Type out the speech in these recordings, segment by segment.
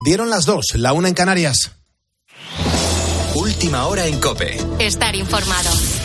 Dieron las 2, la 1 en Canarias. Última hora en COPE. Estar informado.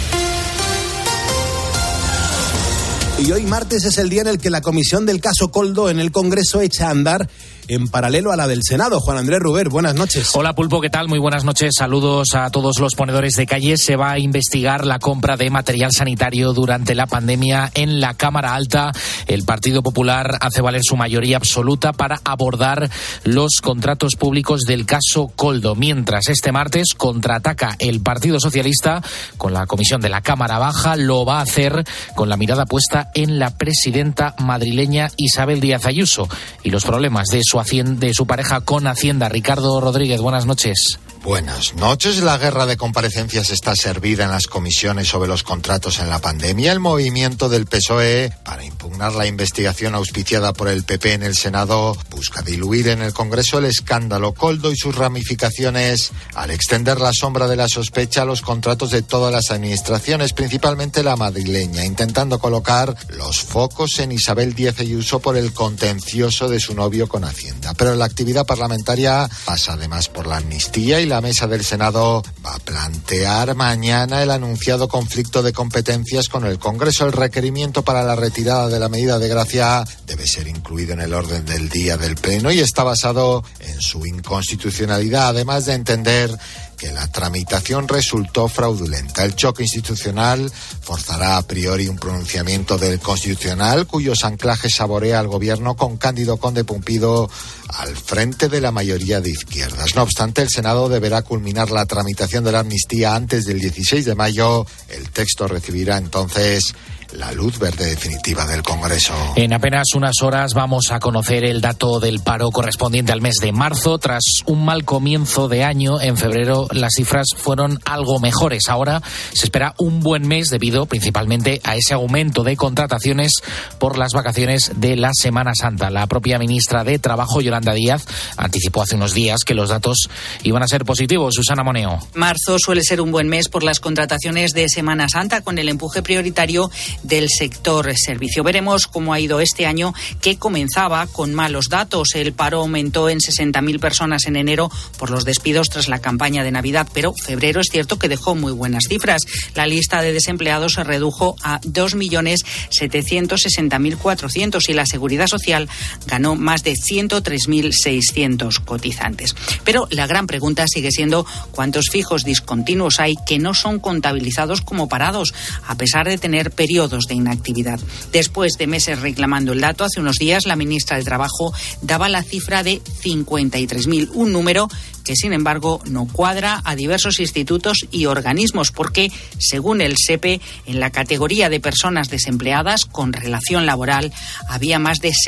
Y hoy martes es el día en el que la comisión del caso Koldo en el Congreso echa a andar en paralelo a la del Senado. Juan Andrés Ruber, buenas noches. Hola Pulpo, ¿qué tal? Muy buenas noches. Saludos a todos los ponedores de calle. Se va a investigar la compra de material sanitario durante la pandemia en la Cámara Alta. El Partido Popular hace valer su mayoría absoluta para abordar los contratos públicos del caso Koldo. Mientras este martes contraataca el Partido Socialista con la comisión de la Cámara Baja. Lo va a hacer con la mirada puesta en la presidenta madrileña Isabel Díaz Ayuso y los problemas de su pareja con Hacienda. Ricardo Rodríguez, buenas noches. Buenas noches. La guerra de comparecencias está servida en las comisiones sobre los contratos en la pandemia. El movimiento del PSOE para impugnar la investigación auspiciada por el PP en el Senado busca diluir en el Congreso el escándalo Koldo y sus ramificaciones al extender la sombra de la sospecha a los contratos de todas las administraciones, principalmente la madrileña, intentando colocar los focos en Isabel Díaz Ayuso por el contencioso de su novio con Hacienda. Pero la actividad parlamentaria pasa además por la amnistía y la mesa del Senado va a plantear mañana el anunciado conflicto de competencias con el Congreso. El requerimiento para la retirada de la medida de gracia debe ser incluido en el orden del día del Pleno y está basado en su inconstitucionalidad, además de entender que la tramitación resultó fraudulenta. El choque institucional forzará a priori un pronunciamiento del Constitucional, cuyos anclajes saborea el Gobierno con Cándido Conde Pumpido al frente de la mayoría de izquierdas. No obstante, el Senado deberá culminar la tramitación de la amnistía antes del 16 de mayo. El texto recibirá entonces la luz verde definitiva del Congreso. En apenas unas horas vamos a conocer el dato del paro correspondiente al mes de marzo. Tras un mal comienzo de año, en febrero las cifras fueron algo mejores. Ahora se espera un buen mes debido principalmente a ese aumento de contrataciones por las vacaciones de la Semana Santa. La propia ministra de Trabajo, Yolanda Díaz, anticipó hace unos días que los datos iban a ser positivos. Susana Moneo. Marzo suele ser un buen mes por las contrataciones de Semana Santa, con el empuje prioritario del sector servicio. Veremos cómo ha ido este año, que comenzaba con malos datos. El paro aumentó en 60.000 personas en enero por los despidos tras la campaña de Navidad, pero febrero es cierto que dejó muy buenas cifras. La lista de desempleados se redujo a 2.760.400 y la Seguridad Social ganó más de 103.600 cotizantes. Pero la gran pregunta sigue siendo cuántos fijos discontinuos hay que no son contabilizados como parados, a pesar de tener periodos de inactividad. Después de meses reclamando el dato, hace unos días la ministra de Trabajo daba la cifra de 53.000, un número que sin embargo no cuadra a diversos institutos y organismos, porque según el SEPE, en la categoría de personas desempleadas con relación laboral había más de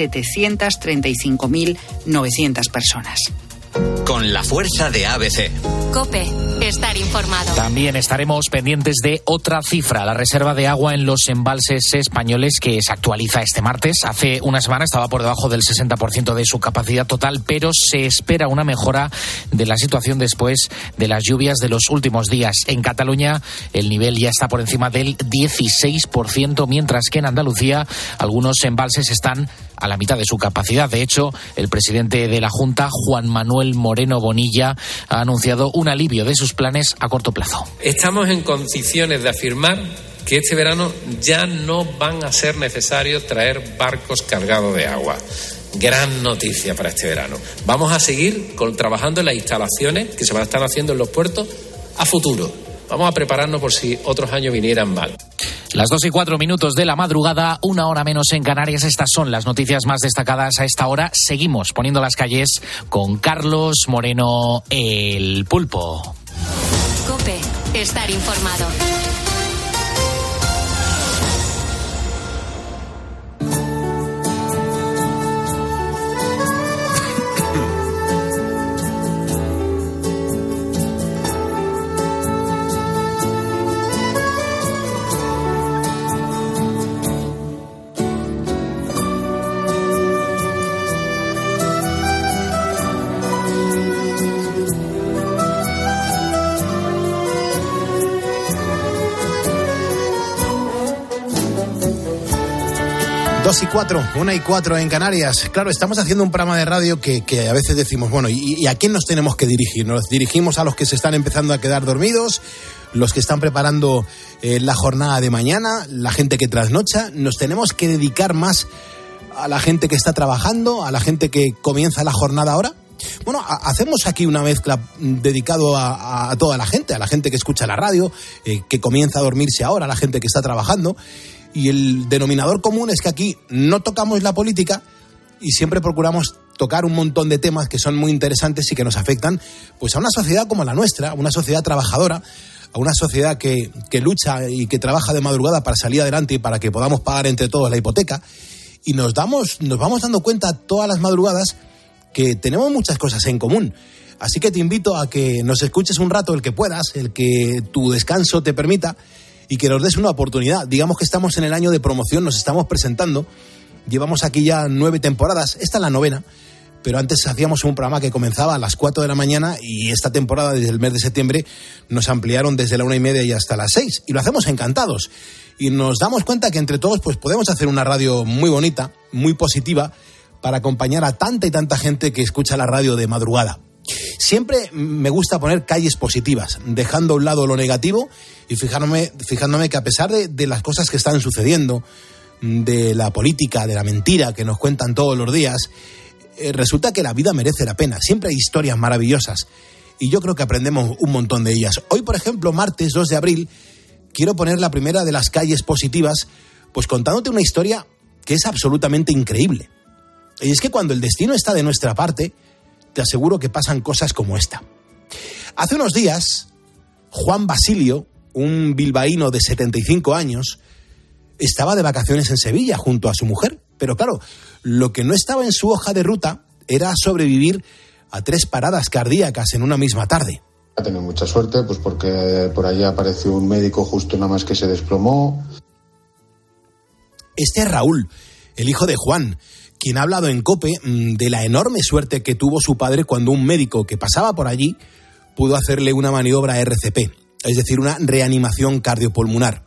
735.900 personas. Con la fuerza de ABC. COPE, estar informado. También estaremos pendientes de otra cifra, la reserva de agua en los embalses españoles, que se actualiza este martes. Hace una semana estaba por debajo del 60% de su capacidad total, pero se espera una mejora de la situación después de las lluvias de los últimos días. En Cataluña el nivel ya está por encima del 16%, mientras que en Andalucía algunos embalses están a la mitad de su capacidad. De hecho, el presidente de la Junta, Juan Manuel Moreno Bonilla, ha anunciado un alivio de sus planes a corto plazo. Estamos en condiciones de afirmar que este verano ya no van a ser necesarios traer barcos cargados de agua. Gran noticia para este verano. Vamos a seguir trabajando en las instalaciones que se van a estar haciendo en los puertos a futuro. Vamos a prepararnos por si otros años vinieran mal. Las 2:04 de la madrugada, 1 hora menos en Canarias. Estas son las noticias más destacadas a esta hora. Seguimos poniendo las calles con Carlos Moreno, el Pulpo. COPE, estar informado. 2:04, 1:04 en Canarias. Claro, estamos haciendo un programa de radio que a veces decimos, bueno, ¿y a quién nos tenemos que dirigir? ¿Nos dirigimos a los que se están empezando a quedar dormidos? ¿Los que están preparando la jornada de mañana? ¿La gente que trasnocha? ¿Nos tenemos que dedicar más a la gente que está trabajando? ¿A la gente que comienza la jornada ahora? Bueno, hacemos aquí una mezcla dedicado a toda la gente que escucha la radio, que comienza a dormirse ahora, a la gente que está trabajando. Y el denominador común es que aquí no tocamos la política y siempre procuramos tocar un montón de temas que son muy interesantes y que nos afectan pues a una sociedad como la nuestra, a una sociedad trabajadora, a una sociedad que lucha y que trabaja de madrugada para salir adelante y para que podamos pagar entre todos la hipoteca. Y nos vamos dando cuenta todas las madrugadas que tenemos muchas cosas en común. Así que te invito a que nos escuches un rato, el que puedas, el que tu descanso te permita, y que nos des una oportunidad. Digamos que estamos en el año de promoción, nos estamos presentando. Llevamos aquí ya 9 temporadas, esta es la 9ª, pero antes hacíamos un programa que comenzaba a las 4 de la mañana y esta temporada, desde el mes de septiembre, nos ampliaron desde la 1:30 y hasta las 6. Y lo hacemos encantados. Y nos damos cuenta que entre todos pues podemos hacer una radio muy bonita, muy positiva, para acompañar a tanta y tanta gente que escucha la radio de madrugada. Siempre me gusta poner calles positivas, dejando a un lado lo negativo y fijándome que a pesar de las cosas que están sucediendo, de la política, de la mentira que nos cuentan todos los días, resulta que la vida merece la pena. Siempre hay historias maravillosas y yo creo que aprendemos un montón de ellas. Hoy, por ejemplo, martes 2 de abril, quiero poner la primera de las calles positivas, pues contándote una historia que es absolutamente increíble. Y es que cuando el destino está de nuestra parte, te aseguro que pasan cosas como esta. Hace unos días, Juan Basilio, un bilbaíno de 75 años, estaba de vacaciones en Sevilla junto a su mujer. Pero claro, lo que no estaba en su hoja de ruta era sobrevivir a 3 paradas cardíacas en una misma tarde. Ha tenido mucha suerte, pues porque por allí apareció un médico justo nada más que se desplomó. Este es Raúl, el hijo de Juan, quien ha hablado en COPE de la enorme suerte que tuvo su padre cuando un médico que pasaba por allí pudo hacerle una maniobra RCP, es decir, una reanimación cardiopulmonar.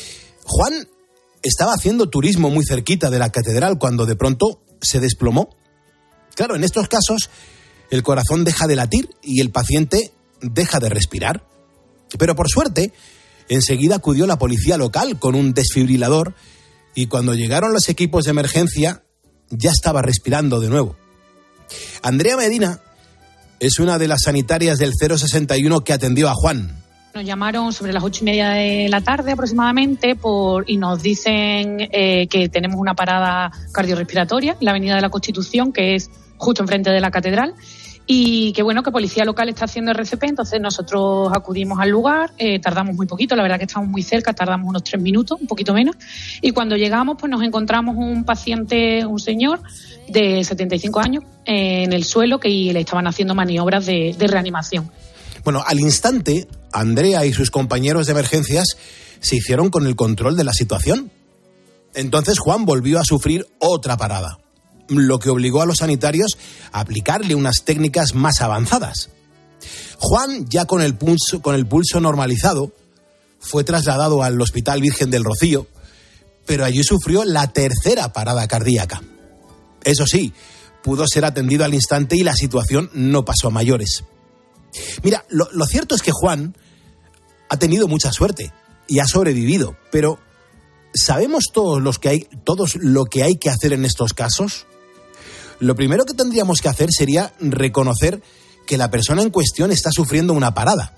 Juan estaba haciendo turismo muy cerquita de la catedral cuando de pronto se desplomó. Claro, en estos casos el corazón deja de latir y el paciente deja de respirar. Pero por suerte, enseguida acudió la policía local con un desfibrilador y cuando llegaron los equipos de emergencia ya estaba respirando de nuevo. Andrea Medina es una de las sanitarias del 061 que atendió a Juan. Nos llamaron sobre las 8:30 de la tarde aproximadamente y nos dicen que tenemos una parada cardiorrespiratoria en la Avenida de la Constitución, que es justo enfrente de la catedral, y que bueno, que policía local está haciendo RCP. Entonces nosotros acudimos al lugar, tardamos muy poquito, la verdad que estamos muy cerca, tardamos unos 3 minutos, un poquito menos, y cuando llegamos pues nos encontramos un paciente, un señor de 75 años en el suelo, que le estaban haciendo maniobras de reanimación. Bueno, al instante, Andrea y sus compañeros de emergencias se hicieron con el control de la situación. Entonces Juan volvió a sufrir otra parada, lo que obligó a los sanitarios a aplicarle unas técnicas más avanzadas. Juan, ya con el pulso normalizado, fue trasladado al Hospital Virgen del Rocío, pero allí sufrió la 3ª parada cardíaca. Eso sí, pudo ser atendido al instante y la situación no pasó a mayores. Mira, lo cierto es que Juan ha tenido mucha suerte y ha sobrevivido, pero ¿sabemos todos lo que hay que hacer en estos casos? Lo primero que tendríamos que hacer sería reconocer que la persona en cuestión está sufriendo una parada.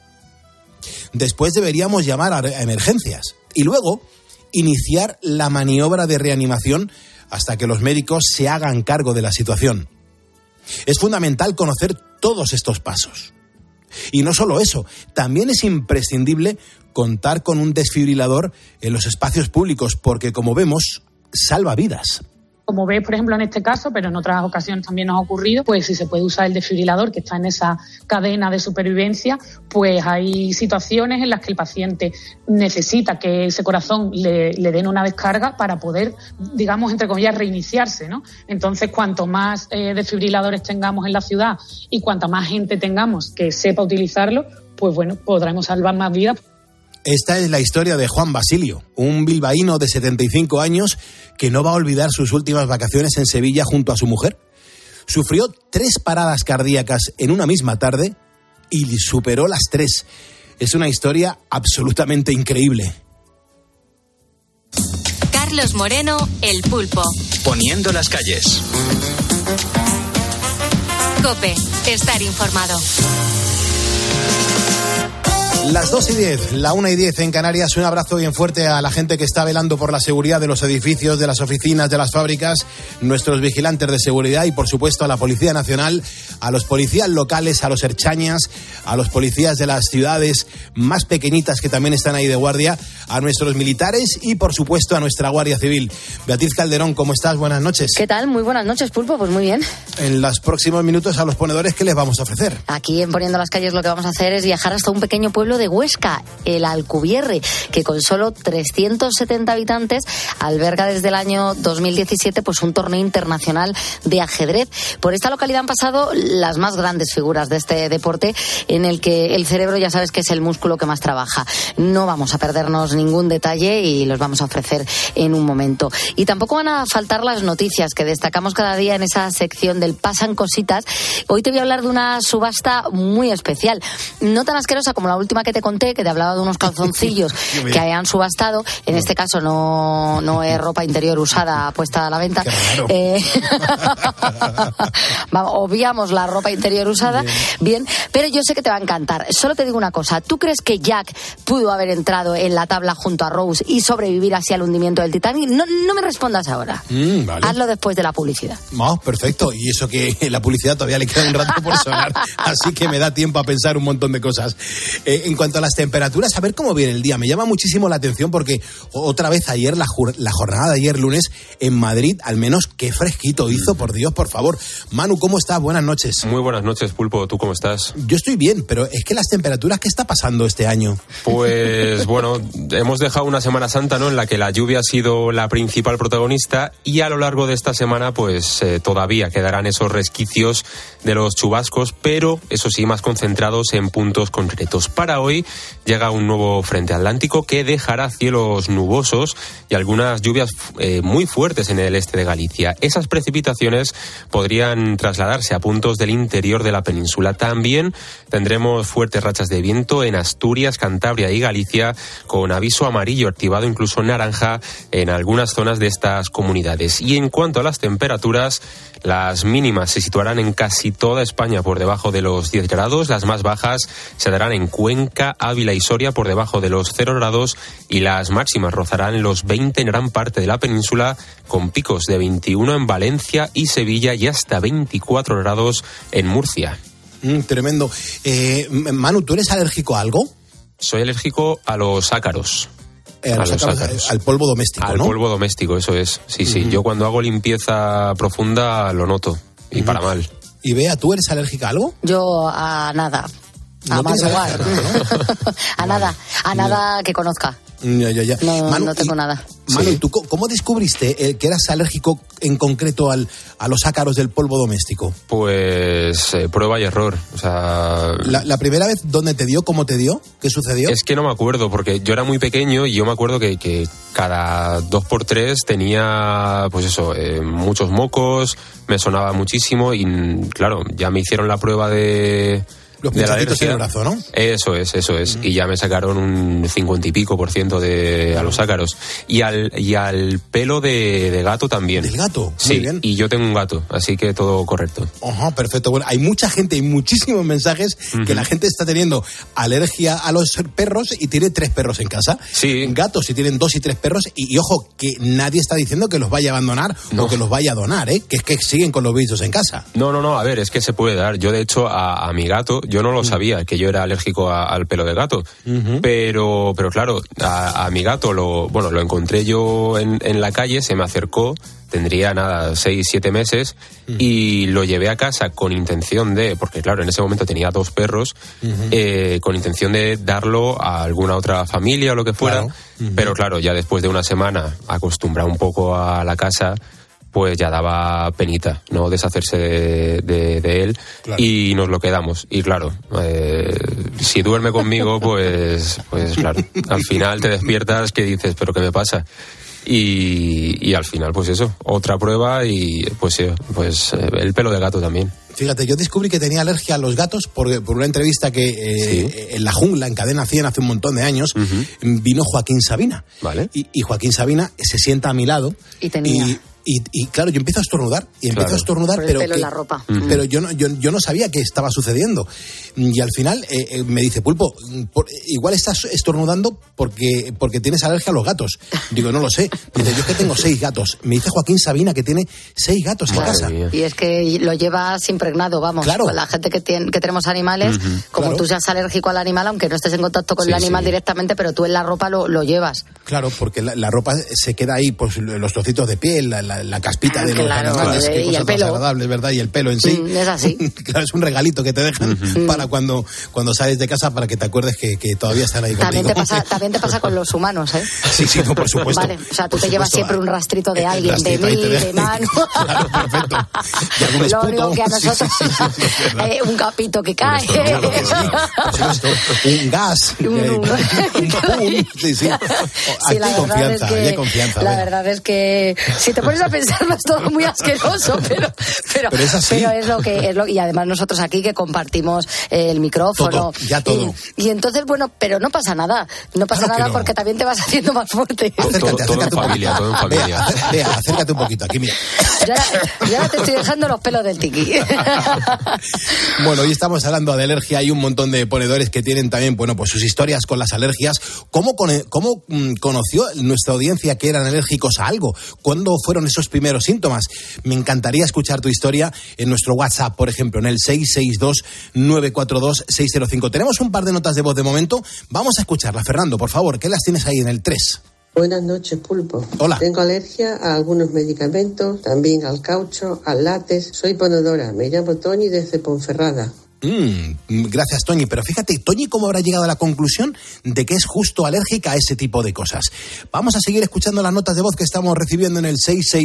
Después deberíamos llamar a emergencias y luego iniciar la maniobra de reanimación hasta que los médicos se hagan cargo de la situación. Es fundamental conocer todos estos pasos. Y no solo eso, también es imprescindible contar con un desfibrilador en los espacios públicos porque, como vemos, salva vidas. Como ves, por ejemplo, en este caso, pero en otras ocasiones también nos ha ocurrido, pues si se puede usar el desfibrilador que está en esa cadena de supervivencia, pues hay situaciones en las que el paciente necesita que ese corazón le den una descarga para poder, digamos, entre comillas, reiniciarse, ¿no? Entonces, cuanto más desfibriladores tengamos en la ciudad y cuanta más gente tengamos que sepa utilizarlo, pues bueno, podremos salvar más vidas. Esta es la historia de Juan Basilio, un bilbaíno de 75 años que no va a olvidar sus últimas vacaciones en Sevilla junto a su mujer. Sufrió 3 paradas cardíacas en una misma tarde y superó las 3. Es una historia absolutamente increíble. Carlos Moreno, El Pulpo. Poniendo las calles. COPE, estar informado. Las 2:10, la 1:10 en Canarias. Un abrazo bien fuerte a la gente que está velando por la seguridad de los edificios, de las oficinas, de las fábricas, nuestros vigilantes de seguridad y, por supuesto, a la Policía Nacional, a los policías locales, a los erchañas, a los policías de las ciudades más pequeñitas que también están ahí de guardia, a nuestros militares y, por supuesto, a nuestra Guardia Civil. Beatriz Calderón, ¿cómo estás? Buenas noches. ¿Qué tal? Muy buenas noches, Pulpo. Pues muy bien. En los próximos minutos, a los ponedores, ¿qué les vamos a ofrecer? Aquí en Poniendo las Calles lo que vamos a hacer es viajar hasta un pequeño pueblo de Huesca, el Alcubierre, que con solo 370 habitantes alberga desde el año 2017 pues un torneo internacional de ajedrez. Por esta localidad han pasado las más grandes figuras de este deporte, en el que el cerebro ya sabes que es el músculo que más trabaja. No vamos a perdernos ningún detalle y los vamos a ofrecer en un momento. Y tampoco van a faltar las noticias que destacamos cada día en esa sección del Pasan Cositas. Hoy te voy a hablar de una subasta muy especial, no tan asquerosa como la última que te conté, que te hablaba de unos calzoncillos que hayan subastado. En este caso no es ropa interior usada puesta a la venta. Vamos, obviamos la ropa interior usada. Bien, pero yo sé que te va a encantar. Solo te digo una cosa. ¿Tú crees que Jack pudo haber entrado en la tabla junto a Rose y sobrevivir así al hundimiento del Titanic? No me respondas ahora. Vale. Hazlo después de la publicidad. Perfecto. Y eso que la publicidad todavía le queda un rato por sonar. Así que me da tiempo a pensar un montón de cosas. En cuanto a las temperaturas, a ver cómo viene el día. Me llama muchísimo la atención porque otra vez ayer, la jornada de ayer lunes, en Madrid, al menos qué fresquito hizo, por Dios, por favor. Manu, ¿cómo estás? Buenas noches. Muy buenas noches, Pulpo. ¿Tú cómo estás? Yo estoy bien, pero es que las temperaturas, ¿qué está pasando este año? Pues bueno, hemos dejado una Semana Santa, ¿no?, en la que la lluvia ha sido la principal protagonista, y a lo largo de esta semana pues todavía quedarán esos resquicios de los chubascos, pero eso sí, más concentrados en puntos concretos. Para hoy llega un nuevo frente atlántico que dejará cielos nubosos y algunas lluvias muy fuertes en el este de Galicia. Esas precipitaciones podrían trasladarse a puntos del interior de la península. También tendremos fuertes rachas de viento en Asturias, Cantabria y Galicia, con aviso amarillo activado, incluso naranja, en algunas zonas de estas comunidades. Y en cuanto a las temperaturas, las mínimas se situarán en casi toda España por debajo de los 10 grados, las más bajas se darán en Cuenca, Ávila y Soria por debajo de los 0 grados y las máximas rozarán los 20 en gran parte de la península, con picos de 21 en Valencia y Sevilla y hasta 24 grados en Murcia. Tremendo. Manu, ¿tú eres alérgico a algo? Soy alérgico a los ácaros. Al polvo doméstico, ¿no? Al polvo doméstico, eso es. Sí. Yo cuando hago limpieza profunda lo noto, y para mal. ¿Y Bea, tú eres alérgica a algo? Yo a nada. A más lugar. A nada que conozca. Ya. Manu, no tengo nada. Manu, ¿tú cómo descubriste que eras alérgico en concreto a los ácaros del polvo doméstico? Pues prueba y error. O sea, ¿La primera vez dónde te dio? ¿Cómo te dio? ¿Qué sucedió? Es que no me acuerdo, porque yo era muy pequeño y yo me acuerdo que cada 2x3 tenía, pues eso, muchos mocos, me sonaba muchísimo y claro, ya me hicieron la prueba de... Los pinchacitos en el brazo, ¿no? Eso es. Y ya me sacaron un 50 y pico % a los ácaros. Y al pelo de gato también. ¿Del gato? Sí, muy bien. Y yo tengo un gato, así que todo correcto. Ajá, perfecto. Bueno, hay mucha gente y muchísimos mensajes que la gente está teniendo alergia a los perros y tiene 3 perros en casa. Sí. Gatos y tienen 2 y 3 perros. Y ojo, que nadie está diciendo que los vaya a abandonar o que los vaya a donar, ¿eh? Que es que siguen con los bichos en casa. No, a ver, es que se puede dar. Yo, de hecho, a mi gato, yo no lo sabía, que yo era alérgico al pelo de gato. Pero claro, a mi gato lo encontré yo en la calle, se me acercó, tendría 6-7 meses, y lo llevé a casa con intención de, porque claro, en ese momento tenía 2 perros, con intención de darlo a alguna otra familia o lo que fuera, pero claro, ya después de una semana acostumbrado un poco a la casa, pues ya daba penita, ¿no?, deshacerse de él, claro. Y nos lo quedamos. Y claro, si duerme conmigo, pues claro, al final te despiertas que dices, ¿pero qué me pasa? y al final, pues eso, otra prueba y pues el pelo de gato también. Fíjate, yo descubrí que tenía alergia a los gatos por una entrevista que en La Jungla, en Cadena 100, hace un montón de años, vino Joaquín Sabina. Vale. Y Joaquín Sabina se sienta a mi lado. Y claro, yo empiezo a estornudar. Por el pelo en la ropa. Pero yo no sabía qué estaba sucediendo. Y al final me dice, Pulpo, igual estás estornudando porque tienes alergia a los gatos. Digo, no lo sé. Dice, yo es que tengo 6 gatos. Me dice Joaquín Sabina que tiene 6 gatos en casa. Y es que lo llevas impregnado, vamos. Claro. Con la gente que tenemos animales, como tú seas alérgico al animal, aunque no estés en contacto con el animal directamente, pero tú en la ropa lo llevas. Claro, porque la ropa se queda ahí, pues los trocitos de piel, la caspita de los animales, qué cosas más agradables, ¿verdad? Y el pelo en sí. Es así. Claro, es un regalito que te dejan para cuando sales de casa, para que te acuerdes que todavía están ahí contigo. También te pasa con los humanos, ¿eh? Sí, no, por supuesto. Vale, o sea, tú te llevas siempre un rastrito de alguien, de mí, de mano. Claro, perfecto. Y algún esputo. Lo único que a nosotros, un capito que cae. Claro que sí, por supuesto. Un gas. Sí, hay confianza. La verdad es que si te pones a pensar no es todo muy asqueroso, pero es así. Pero es lo que y además nosotros aquí que compartimos el micrófono. Todo. Y entonces, bueno, pero no pasa nada. No pasa nada porque también te vas haciendo más fuerte. Acércate todo en familia, todo en familia. Vea, acércate un poquito aquí, mira. Yo ahora te estoy dejando los pelos del tiqui. Bueno, hoy estamos hablando de alergia. Hay un montón de ponedores que tienen también, bueno, pues sus historias con las alergias. ¿Cómo conoció nuestra audiencia que eran alérgicos a algo? ¿Cuándo fueron esos primeros síntomas? Me encantaría escuchar tu historia en nuestro WhatsApp, por ejemplo, en el 662-942-605. Tenemos un par de notas de voz de momento. Vamos a escucharla. Fernando, por favor, ¿qué las tienes ahí en el 3? Buenas noches, Pulpo. Hola. Tengo alergia a algunos medicamentos, también al caucho, al látex. Soy ponedora. Me llamo Toñi desde Ponferrada. Gracias, Toñi. Pero fíjate, Toñi, ¿cómo habrá llegado a la conclusión de que es justo alérgica a ese tipo de cosas? Vamos a seguir escuchando las notas de voz que estamos recibiendo en el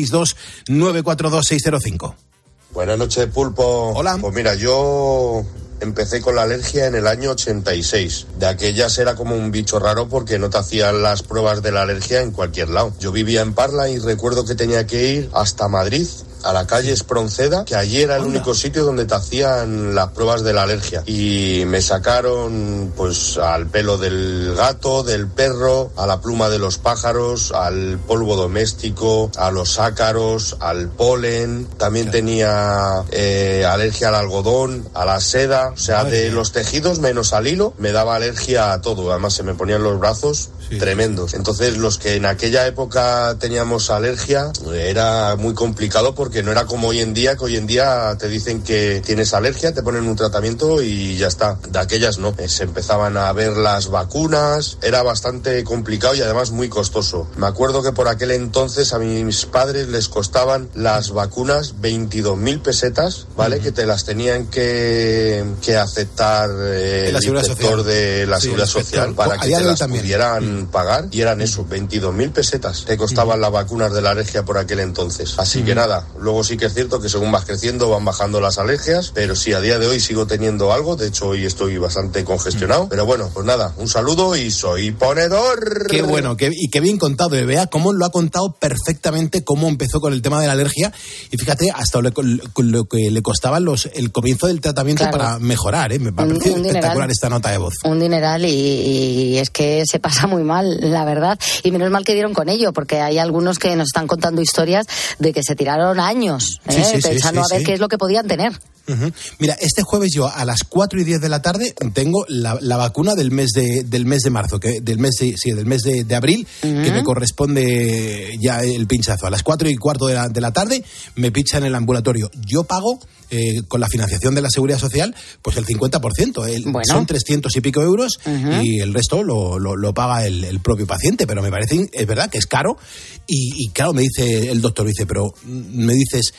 662-942-605. Buenas noches, Pulpo. Hola. Pues mira, yo empecé con la alergia en el año 86. De aquellas era como un bicho raro porque no te hacían las pruebas de la alergia en cualquier lado. Yo vivía en Parla y recuerdo que tenía que ir hasta Madrid, a la calle Espronceda, que allí era el único sitio donde te hacían las pruebas de la alergia. Y me sacaron pues al pelo del gato, del perro, a la pluma de los pájaros, al polvo doméstico, a los ácaros, al polen. También tenía alergia al algodón, a la seda. O sea, de los tejidos menos al hilo, me daba alergia a todo. Además se me ponían los brazos tremendos. Entonces los que en aquella época teníamos alergia era muy complicado porque no era como hoy en día, que hoy en día te dicen que tienes alergia, te ponen un tratamiento y ya está. De aquellas no. Se empezaban a ver las vacunas, era bastante complicado y además muy costoso. Me acuerdo que por aquel entonces a mis padres les costaban las vacunas 22.000 pesetas, ¿vale? Que te las tenían que aceptar el inspector de la Seguridad Social para que te las pudieran pagar, y eran eso, 22.000 pesetas te costaban las vacunas de la alergia por aquel entonces. Así que nada, luego sí que es cierto que según vas creciendo van bajando las alergias, pero sí, a día de hoy sigo teniendo algo. De hecho hoy estoy bastante congestionado, pero bueno, pues nada, un saludo y soy ponedor. Qué bueno, y qué bien contado. Vea cómo lo ha contado perfectamente, cómo empezó con el tema de la alergia, y fíjate hasta lo que le costaba el comienzo del tratamiento para mejorar. Me parece espectacular esta nota de voz. Un dineral, y es que se pasa muy mal, la verdad, y menos mal que dieron con ello, porque hay algunos que nos están contando historias de que se tiraron años pensando a ver qué es lo que podían tener. Mira, este jueves yo a las 4:10 de la tarde tengo la vacuna del mes de marzo, del mes de abril, que me corresponde ya el pinchazo. A las 4:15 de la tarde me pinchan en el ambulatorio. Yo pago con la financiación de la Seguridad Social pues el 50%. Son 300 y pico euros y el resto lo paga el propio paciente, pero me parece, es verdad que es caro, y claro, me dice el doctor, pero me dices,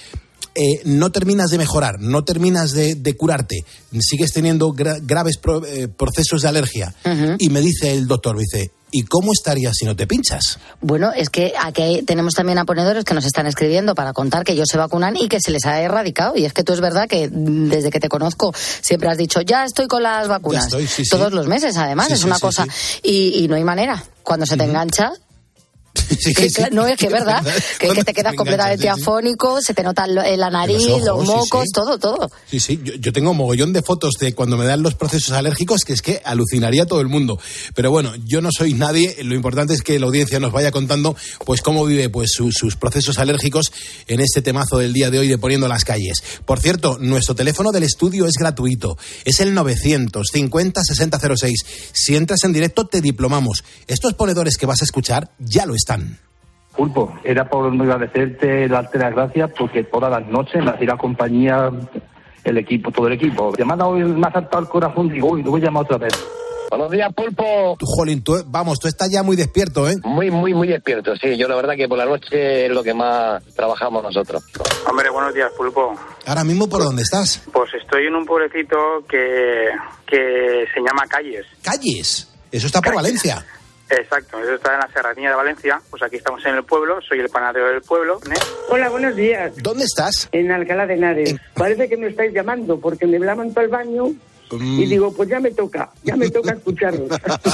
no terminas de mejorar, no terminas de curarte, sigues teniendo graves procesos de alergia. Y me dice el doctor, ¿y cómo estarías si no te pinchas? Bueno, es que aquí tenemos también a ponedores que nos están escribiendo para contar que ellos se vacunan y que se les ha erradicado. Y es que tú es verdad que desde que te conozco siempre has dicho, ya estoy con las vacunas. Todos los meses, además, es una cosa. Y no hay manera. Cuando se te engancha... No, es que es verdad, que te quedas completamente afónico, se te nota en la nariz, los mocos, todo. Sí, yo tengo mogollón de fotos de cuando me dan los procesos alérgicos que es que alucinaría todo el mundo. Pero bueno, yo no soy nadie, lo importante es que la audiencia nos vaya contando pues cómo vive pues sus procesos alérgicos en este temazo del día de hoy de Poniendo las Calles. Por cierto, nuestro teléfono del estudio es gratuito, es el 950-6006. Si entras en directo te diplomamos. Estos ponedores que vas a escuchar ya lo están. Pulpo, era por agradecerte, darte las gracias, porque todas las noches me hacía la compañía, el equipo, todo el equipo. Te manda hoy, me ha saltado el corazón, digo, uy, lo voy a llamar otra vez. Buenos días, Pulpo. Jolín, tú estás ya muy despierto, ¿eh? Muy despierto, sí. Yo la verdad que por la noche es lo que más trabajamos nosotros. Hombre, buenos días, Pulpo. ¿Ahora mismo por dónde estás? Pues estoy en un pueblecito que se llama Calles. ¿Calles? Eso está por Valencia. Exacto, eso está en la serranía de Valencia. Pues aquí estamos en el pueblo, soy el panadero del pueblo. Hola, buenos días. ¿Dónde estás? En Alcalá de Henares. Parece que me estáis llamando porque me llaman para el baño y digo, pues ya me toca escucharlos.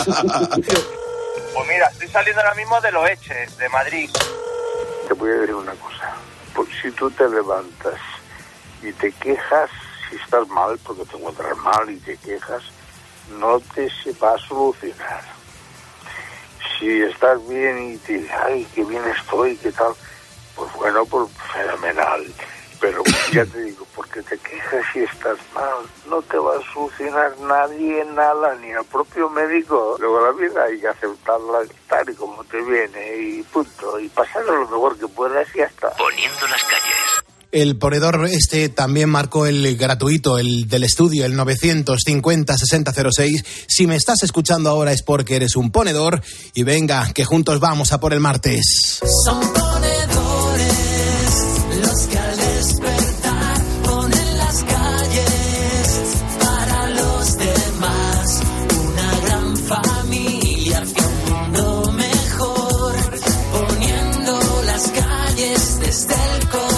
Pues mira, estoy saliendo ahora mismo de Loeche, de Madrid. Te voy a decir una cosa. Pues si tú te levantas y te quejas, si estás mal, porque te encuentras mal y te quejas, no te se va a solucionar. Si estás bien y te dices, ay, qué bien estoy, qué tal, pues bueno, pues fenomenal. Pero ya te digo, porque te quejas y estás mal, no te va a solucionar nadie nada, ni el propio médico. Luego la vida hay que aceptarla tal y como te viene y punto. Y pasarlo lo mejor que puedas y ya está. Poniendo las calles. El ponedor también marcó el gratuito, el del estudio, el 950-6006. Si me estás escuchando ahora es porque eres un ponedor. Y venga, que juntos vamos a por el martes. Son ponedores los que al despertar ponen las calles para los demás. Una gran familia hacia un mundo mejor. Poniendo las calles desde el corazón.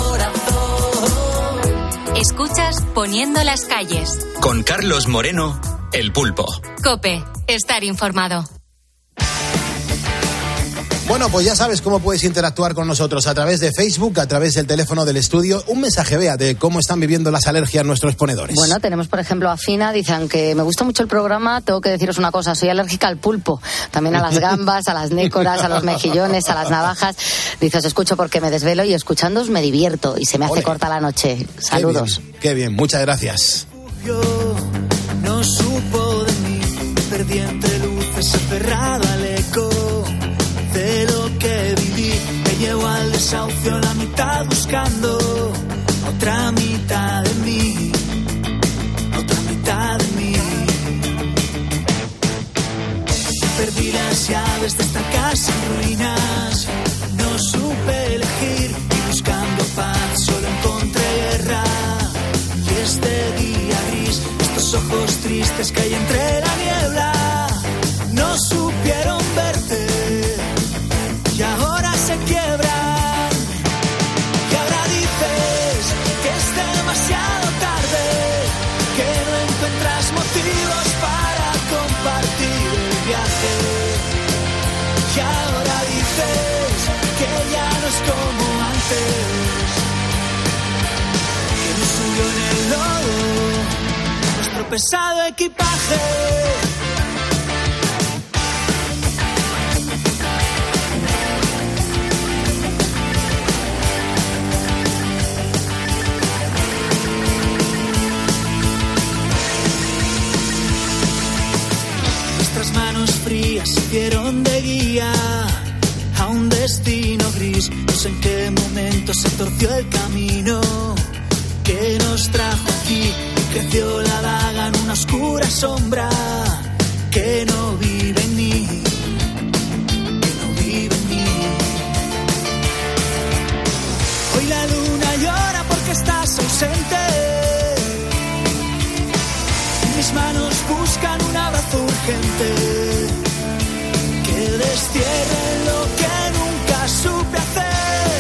Escuchas Poniendo las Calles. Con Carlos Moreno, El Pulpo. COPE, estar informado. Bueno, pues ya sabes cómo puedes interactuar con nosotros a través de Facebook, a través del teléfono del estudio. Un mensaje, Bea, de cómo están viviendo las alergias nuestros ponedores. Bueno, tenemos por ejemplo a Fina, dice, aunque me gusta mucho el programa, tengo que deciros una cosa, soy alérgica al pulpo, también a las gambas, a las nécoras, a los mejillones, a las navajas. Dice, os escucho porque me desvelo y escuchándoos me divierto y se me hace corta la noche. Saludos. Qué bien, muchas gracias. No supo de mí, perdí entre luces, aferrado al eco de lo que viví. Me llevo al desahucio la mitad buscando otra mitad de mí, otra mitad de mí. Perdí las llaves de esta casa en ruinas, no supe elegir y buscando paz solo encontré guerra. Y este día gris, estos ojos tristes que hay entre la niebla, no supieron verte. Y ahora se quiebran. Y ahora dices que es demasiado tarde, que no encuentras motivos para compartir el viaje. Y ahora dices que ya no es como antes, que nos subió en el lodo nuestro pesado equipaje. Manos frías sirvieron de guía a un destino gris. No sé en qué momento se torció el camino que nos trajo aquí y creció la daga en una oscura sombra que no vive en mí, que no vive en mí. Hoy la luna llora porque estás ausente. Mis manos buscan un abrazo urgente que destierre lo que nunca supe hacer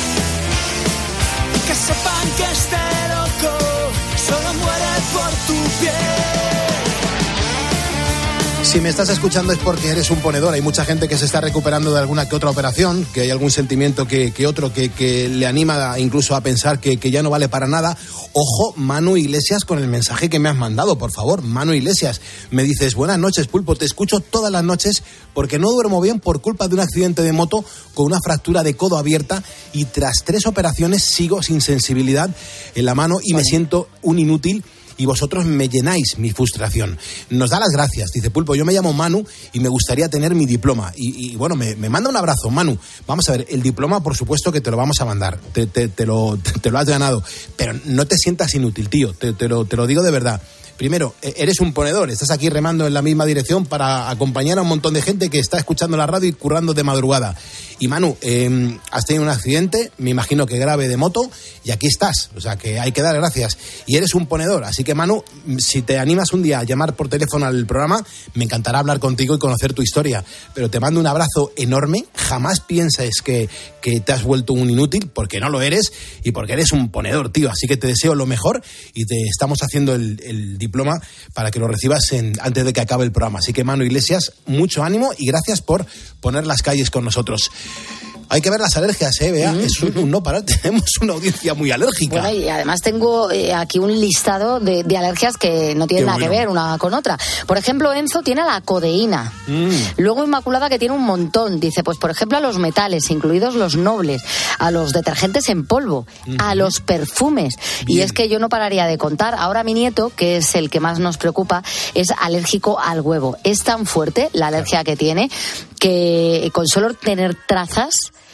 y que sepan que este loco solo muere por tu piel. Si me estás escuchando es porque eres un ponedor. Hay mucha gente que se está recuperando de alguna que otra operación, que hay algún sentimiento que otro que le anima incluso a pensar que ya no vale para nada. Ojo, Manu Iglesias, con el mensaje que me has mandado, por favor. Manu Iglesias, me dices: buenas noches, Pulpo, te escucho todas las noches porque no duermo bien por culpa de un accidente de moto con una fractura de codo abierta y tras 3 operaciones sigo sin sensibilidad en la mano y me siento un inútil. Y vosotros me llenáis mi frustración. Nos da las gracias. Dice: Pulpo, yo me llamo Manu y me gustaría tener mi diploma. Y bueno, me manda un abrazo, Manu. Vamos a ver, el diploma, por supuesto que te lo vamos a mandar. Te lo has ganado. Pero no te sientas inútil, tío. Te lo digo de verdad. Primero, eres un ponedor, estás aquí remando en la misma dirección para acompañar a un montón de gente que está escuchando la radio y currando de madrugada. Y Manu, has tenido un accidente, me imagino que grave, de moto, y aquí estás, o sea que hay que dar gracias. Y eres un ponedor, así que Manu, si te animas un día a llamar por teléfono al programa, me encantará hablar contigo y conocer tu historia. Pero te mando un abrazo enorme, jamás pienses que te has vuelto un inútil, porque no lo eres y porque eres un ponedor, tío. Así que te deseo lo mejor y te estamos haciendo el diploma para que lo recibas antes de que acabe el programa. Así que, Manu Iglesias, mucho ánimo y gracias por poner las calles con nosotros. Hay que ver las alergias, Bea. Es un no parar. Tenemos una audiencia muy alérgica. Bueno, y además tengo aquí un listado de alergias que no tienen nada que ver una con otra. Por ejemplo, Enzo tiene a la codeína. Luego Inmaculada, que tiene un montón. Dice, pues por ejemplo, a los metales, incluidos los nobles, a los detergentes en polvo, a los perfumes. Bien. Y es que yo no pararía de contar. Ahora mi nieto, que es el que más nos preocupa, es alérgico al huevo. Es tan fuerte la alergia que tiene que con solo tener trazas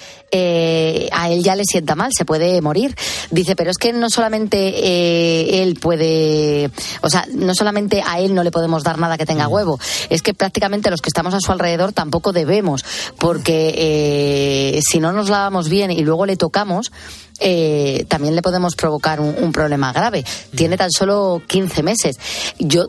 a él ya le sienta mal, se puede morir. Dice, pero es que no solamente él puede, o sea, no solamente a él no le podemos dar nada que tenga huevo, es que prácticamente los que estamos a su alrededor tampoco debemos, porque si no nos lavamos bien y luego le tocamos, también le podemos provocar un problema grave. Tiene tan solo 15 meses. Yo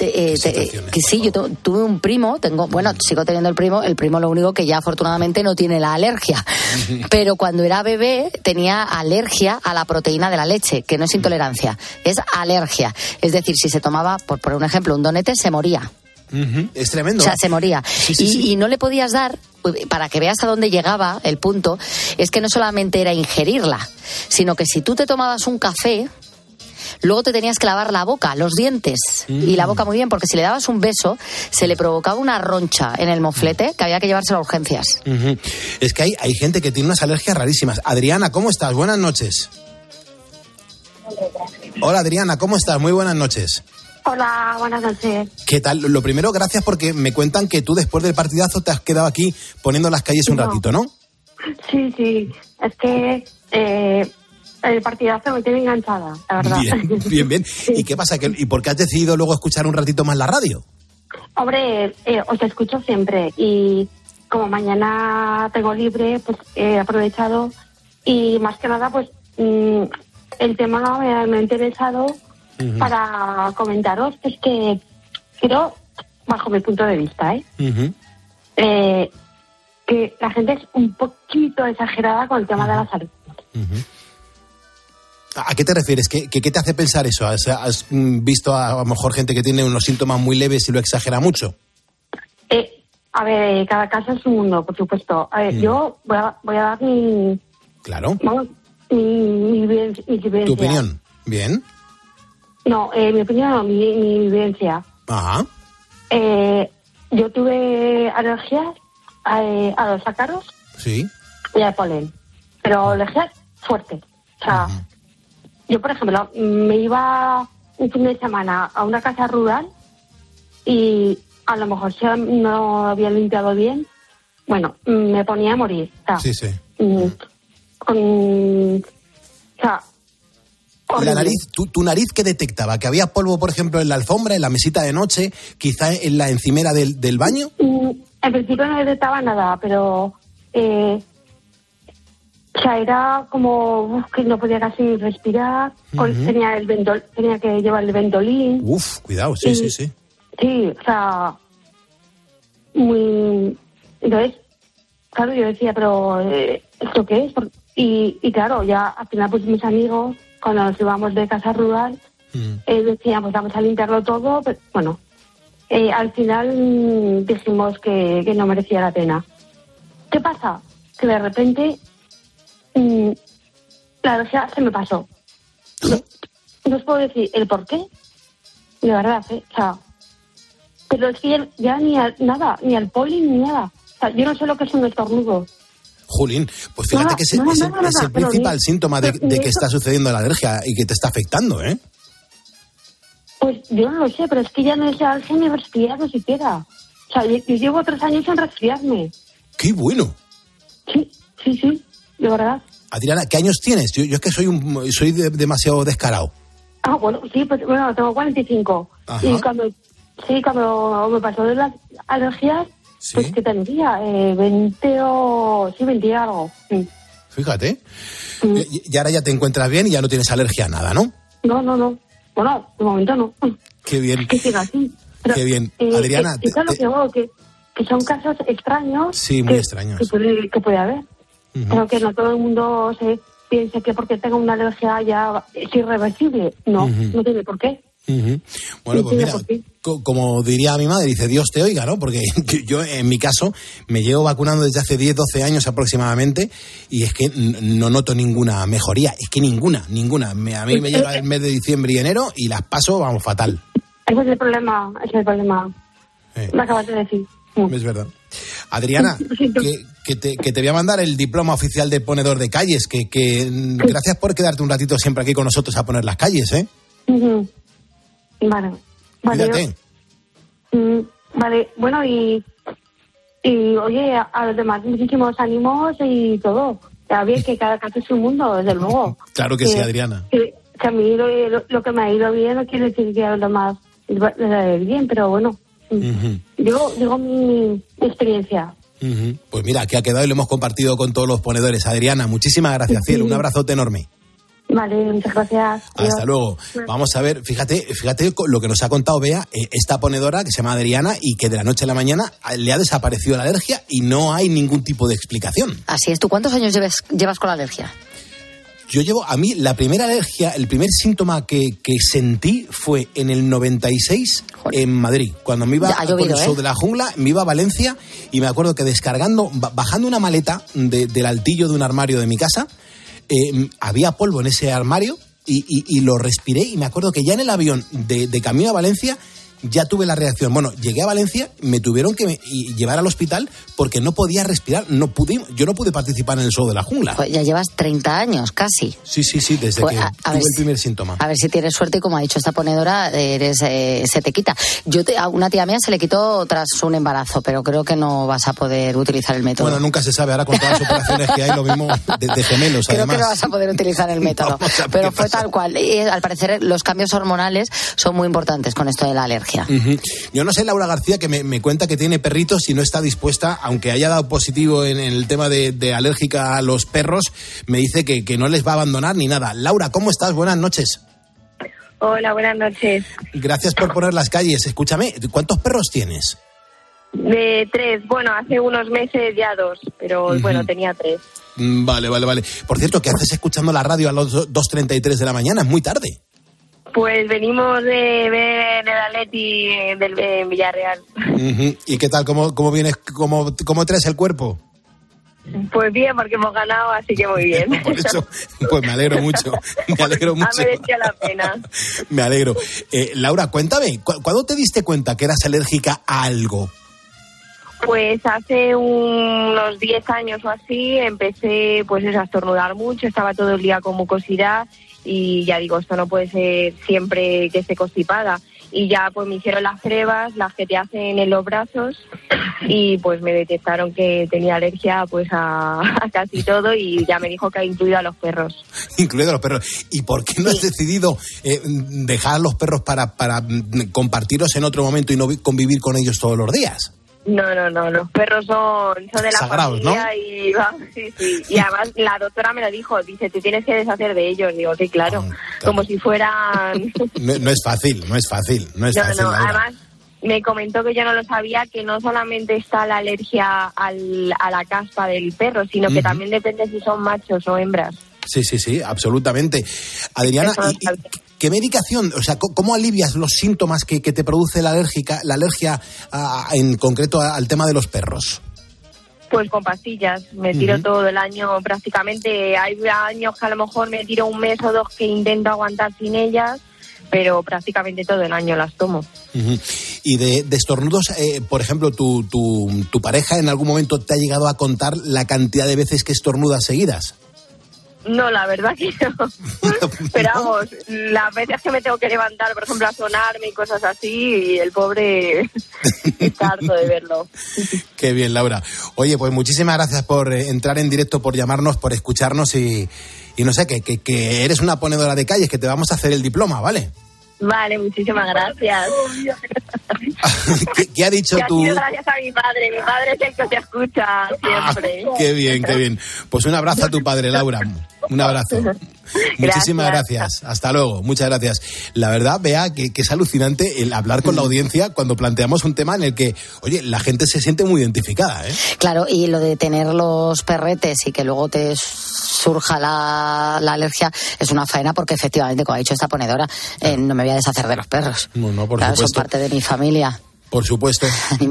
sí, yo tuve un primo, sigo teniendo el primo lo único que ya afortunadamente no tiene la alergia, pero cuando era bebé tenía alergia a la proteína de la leche, que no es intolerancia, es alergia, es decir, si se tomaba, por un ejemplo, un donete, se moría. Es tremendo. O sea, se moría. Sí. Y no le podías dar, para que veas a dónde llegaba el punto, es que no solamente era ingerirla, sino que si tú te tomabas un café, luego te tenías que lavar la boca, los dientes y la boca muy bien, porque si le dabas un beso se le provocaba una roncha en el moflete que había que llevárselo a urgencias. Es que hay gente que tiene unas alergias rarísimas. Adriana, ¿cómo estás? Buenas noches. Hola Adriana, ¿cómo estás? Muy buenas noches. Hola, buenas noches. ¿Qué tal? Lo primero, gracias, porque me cuentan que tú después del partidazo te has quedado aquí poniendo las calles un ratito, ¿no? Sí, es que el partidazo me tiene enganchada, la verdad. Bien. Sí. ¿Y qué pasa? ¿Y por qué has decidido luego escuchar un ratito más la radio? Hombre, os escucho siempre y como mañana tengo libre, pues he aprovechado y más que nada, pues el tema me ha interesado para comentaros, es que creo, bajo mi punto de vista, que la gente es un poquito exagerada con el tema de la salud. ¿A qué te refieres? ¿Qué te hace pensar eso? ¿Has visto a lo mejor gente que tiene unos síntomas muy leves y lo exagera mucho? A ver, cada caso es un mundo, por supuesto. A ver, yo voy a dar mi... Claro. Vamos, mi vivencia. ¿Tu opinión? Bien. No, mi opinión no, mi vivencia. Ajá. Yo tuve alergias a los ácaros. Sí. Y al polen. Pero alergias fuertes. O sea, yo, por ejemplo, me iba un fin de semana a una casa rural y a lo mejor si no había limpiado bien, bueno, me ponía a morir. O sea, sí. O sea, la nariz, ¿tu nariz qué detectaba? ¿Que había polvo, por ejemplo, en la alfombra, en la mesita de noche, quizá en la encimera del baño? En principio no detectaba nada, pero... o sea, era como que no podía casi respirar, tenía que llevar el Ventolin. Cuidado, sí. Sí, o sea, muy... Entonces, claro, yo decía, pero ¿esto qué es? Y claro, ya al final pues mis amigos, cuando nos íbamos de casa rural, decían, pues vamos a limpiarlo todo, pero bueno, al final dijimos que no merecía la pena. ¿Qué pasa? Que de repente la alergia se me pasó. No os puedo decir el por qué, de verdad, o sea, pero es que ya ni al polen ni nada. O sea, yo no sé lo que es un estornudo. Jolín, pues fíjate que es el principal síntoma de que está sucediendo la alergia y que te está afectando, ¿eh? Pues yo no lo sé, pero es que ya no es alergia ni resfriado siquiera. O sea, yo llevo 3 años sin resfriarme. ¡Qué bueno! Sí, de verdad. Adriana, ¿qué años tienes? Yo es que soy demasiado descarado. Ah, bueno, sí, pues bueno, tengo 45. Ajá. Y cuando me pasó de las alergias, ¿sí? Pues que tendría 20 y algo. Sí. Fíjate. Y ahora ya te encuentras bien y ya no tienes alergia a nada, ¿no? No. Bueno, de momento no. Qué bien. Que siga así. Pero, qué bien. Adriana. Eso es lo que hago, que son casos extraños. Sí, muy extraños. Que puede haber. Uh-huh. Pero que no todo el mundo se piense que porque tenga una alergia ya es irreversible. No, no tiene por qué. Uh-huh. Bueno, pues mira, como diría mi madre, dice Dios te oiga, ¿no? Porque yo, en mi caso, me llevo vacunando desde hace 10-12 años aproximadamente y es que no noto ninguna mejoría. Es que ninguna. A mí me llega el mes de diciembre y enero y las paso, vamos, fatal. Ese es el problema. Me acabas de decir. Es verdad. Adriana, que te voy a mandar el diploma oficial de ponedor de calles, que gracias por quedarte un ratito siempre aquí con nosotros a poner las calles, ¿eh? Uh-huh. Vale. Cuídate. Vale, bueno, y oye, a los demás muchísimos ánimos y todo. Está bien que cada caso es un mundo, desde luego. Claro que sí, Adriana. Que a mí lo que me ha ido bien no quiere decir que a los demás les va bien, pero bueno. Digo mi experiencia. Pues mira, que ha quedado y lo hemos compartido con todos los ponedores. Adriana, muchísimas gracias, cielo. Un abrazote enorme. Vale, muchas gracias. Hasta luego. Vamos a ver, fíjate lo que nos ha contado Bea, esta ponedora que se llama Adriana y que de la noche a la mañana le ha desaparecido la alergia y no hay ningún tipo de explicación. Así es. ¿Tú cuántos años llevas con la alergia? A mí la primera alergia, el primer síntoma que sentí fue en el 96 en Madrid. Cuando me iba con el show de la jungla, me iba a Valencia y me acuerdo que bajando una maleta del altillo de un armario de mi casa, había polvo en ese armario y lo respiré y me acuerdo que ya en el avión de camino a Valencia ya tuve la reacción. Bueno, llegué a Valencia, me tuvieron que llevar al hospital porque no podía respirar, yo no pude participar en el show de la jungla. Pues ya llevas 30 años, casi. Sí, desde que tuve el primer síntoma. A ver si tienes suerte y como ha dicho esta ponedora, se te quita. A una tía mía se le quitó tras un embarazo, pero creo que no vas a poder utilizar el método. Bueno, nunca se sabe, ahora con todas las operaciones que hay, lo mismo de gemelos, creo además. Que no vas a poder utilizar el método, pero fue tal cual. Y al parecer los cambios hormonales son muy importantes con esto de la alergia. Yo no sé, Laura García, que me cuenta que tiene perritos y no está dispuesta, aunque haya dado positivo en el tema de alérgica a los perros, me dice que no les va a abandonar ni nada. Laura, ¿cómo estás? Buenas noches. Hola, buenas noches. Gracias por poner las calles. Escúchame, ¿cuántos perros tienes? 3. Bueno, hace unos meses ya 2, pero bueno, tenía 3. Vale. Por cierto, ¿qué haces escuchando la radio a las 2:33 de la mañana? Es muy tarde. Pues venimos de ver el Atleti en Villarreal. ¿Y qué tal? ¿Cómo vienes? ¿Cómo traes el cuerpo? Pues bien, porque hemos ganado, así que muy bien. Por eso, pues me alegro mucho. Ha merecido la pena. Me alegro. Laura, cuéntame, ¿cuándo te diste cuenta que eras alérgica a algo? Pues hace unos 10 años o así empecé a estornudar mucho, estaba todo el día con mucosidad y ya digo, esto no puede ser siempre que esté constipada. Y ya pues me hicieron las pruebas, las que te hacen en los brazos y pues me detectaron que tenía alergia pues a casi todo y ya me dijo que ha incluido a los perros. Incluido a los perros. ¿Y por qué no has decidido dejar a los perros para compartirlos en otro momento y no convivir con ellos todos los días? No, los perros son de la sagrados, familia, ¿no? Sí. Y además la doctora me lo dijo, dice, te tienes que deshacer de ellos. Digo, sí, claro. Como si fueran... No es fácil. No, además me comentó que yo no lo sabía, que no solamente está la alergia a la caspa del perro, sino que también depende si son machos o hembras. Sí, absolutamente. Adriana, ¿Qué medicación, o sea, cómo alivias los síntomas que te produce la alergia en concreto al tema de los perros? Pues con pastillas, me tiro todo el año prácticamente. Hay años que a lo mejor me tiro un mes o 2 que intento aguantar sin ellas, pero prácticamente todo el año las tomo. Y de estornudos, por ejemplo, ¿tu pareja en algún momento te ha llegado a contar la cantidad de veces que estornudas seguidas? No, la verdad que no. Pero vamos, las veces que me tengo que levantar, por ejemplo, a sonarme y cosas así, y el pobre está harto de verlo. Qué bien, Laura. Oye, pues muchísimas gracias por entrar en directo, por llamarnos, por escucharnos y no sé, que eres una ponedora de calles, que te vamos a hacer el diploma, ¿vale? Vale, muchísimas gracias. ¿Qué ha dicho tú? Gracias a mi padre es el que te escucha siempre. Qué bien, qué bien. Pues un abrazo a tu padre, Laura. Un abrazo. Muchísimas gracias. Hasta luego. Muchas gracias. La verdad, Bea, que es alucinante el hablar con la audiencia cuando planteamos un tema en el que, oye, la gente se siente muy identificada, ¿eh? Claro, y lo de tener los perretes y que luego te surja la alergia es una faena, porque efectivamente, como ha dicho esta ponedora, no me voy a deshacer de los perros. No, por claro, supuesto. Son parte de mi familia. Por supuesto.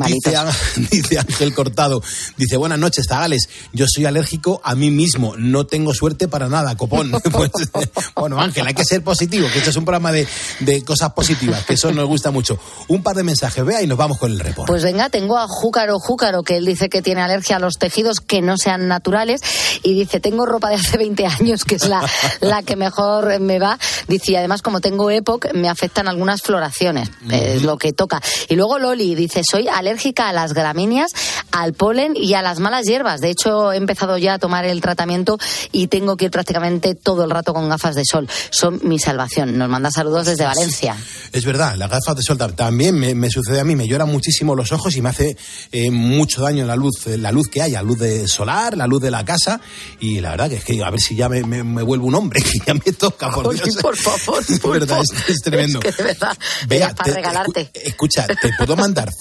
Dice Ángel Cortado, dice, buenas noches, Zagales, yo soy alérgico a mí mismo, no tengo suerte para nada, copón. Pues, bueno, Ángel, hay que ser positivo, que esto es un programa de cosas positivas, que eso nos gusta mucho. Un par de mensajes, Vea, y nos vamos con el reporte. Pues venga, tengo a Júcaro, que él dice que tiene alergia a los tejidos que no sean naturales, y dice, tengo ropa de hace 20 años, que es la que mejor me va. Dice, y además, como tengo EPOC, me afectan algunas floraciones, es lo que toca. Y luego Loli dice, soy alérgica a las gramíneas, al polen y a las malas hierbas. De hecho, he empezado ya a tomar el tratamiento y tengo que ir prácticamente todo el rato con gafas de sol. Son mi salvación. Nos manda saludos desde Valencia. Es verdad, las gafas de sol también me sucede a mí. Me lloran muchísimo los ojos y me hace mucho daño la luz que haya, luz de solar, la luz de la casa. Y la verdad que es que a ver si ya me vuelvo un hombre, que ya me toca, por Dios. Por favor. Es verdad, es tremendo. Es que de verdad, Vea, para regalarte. Escucha, te puedo mandar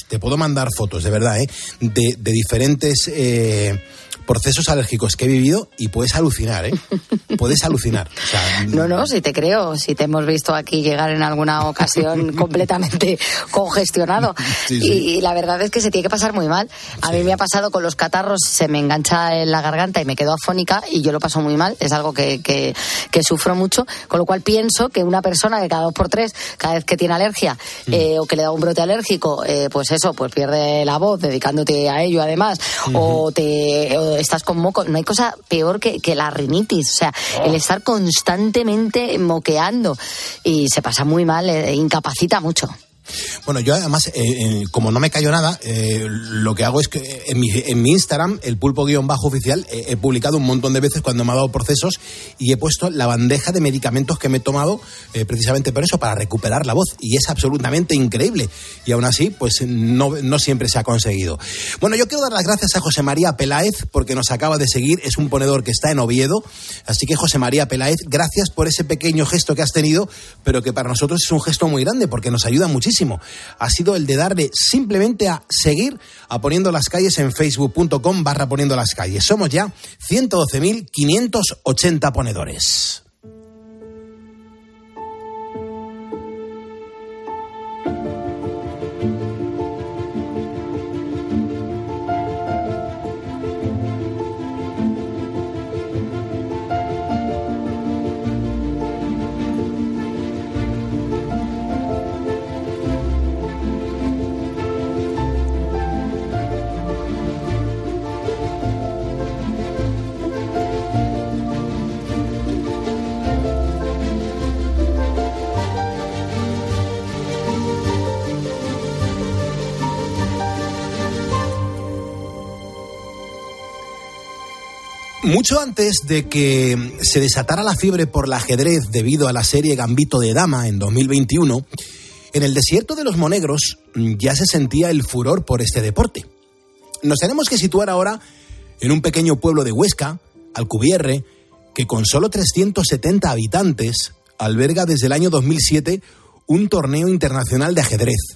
fotos, de verdad, de diferentes procesos alérgicos que he vivido y puedes alucinar, puedes alucinar. O sea, no, si te creo, si te hemos visto aquí llegar en alguna ocasión completamente congestionado. Sí. Y la verdad es que se tiene que pasar muy mal. A mí me ha pasado con los catarros, se me engancha en la garganta y me quedo afónica y yo lo paso muy mal, es algo que sufro mucho, con lo cual pienso que una persona que cada 2x3, cada vez que tiene alergia o que le da un brote alérgico, pues pierde la voz dedicándote a ello además, o estás con moco. No hay cosa peor que la rinitis, o sea, el estar constantemente moqueando, y se pasa muy mal, incapacita mucho. Bueno, yo además, como no me callo nada, lo que hago es que en mi Instagram, el pulpo_oficial, he publicado un montón de veces cuando me ha dado procesos y he puesto la bandeja de medicamentos que me he tomado precisamente por eso, para recuperar la voz, y es absolutamente increíble, y aún así pues no siempre se ha conseguido. Bueno, yo quiero dar las gracias a José María Peláez porque nos acaba de seguir, es un ponedor que está en Oviedo, así que José María Peláez, gracias por ese pequeño gesto que has tenido, pero que para nosotros es un gesto muy grande porque nos ayuda muchísimo. Ha sido el de darle simplemente a seguir a Poniendo las Calles en facebook.com/Poniendo las Calles. Somos ya 112.580 ponedores. Mucho antes de que se desatara la fiebre por el ajedrez debido a la serie Gambito de Dama en 2021, en el desierto de los Monegros ya se sentía el furor por este deporte. Nos tenemos que situar ahora en un pequeño pueblo de Huesca, Alcubierre, que con solo 370 habitantes alberga desde el año 2007 un torneo internacional de ajedrez.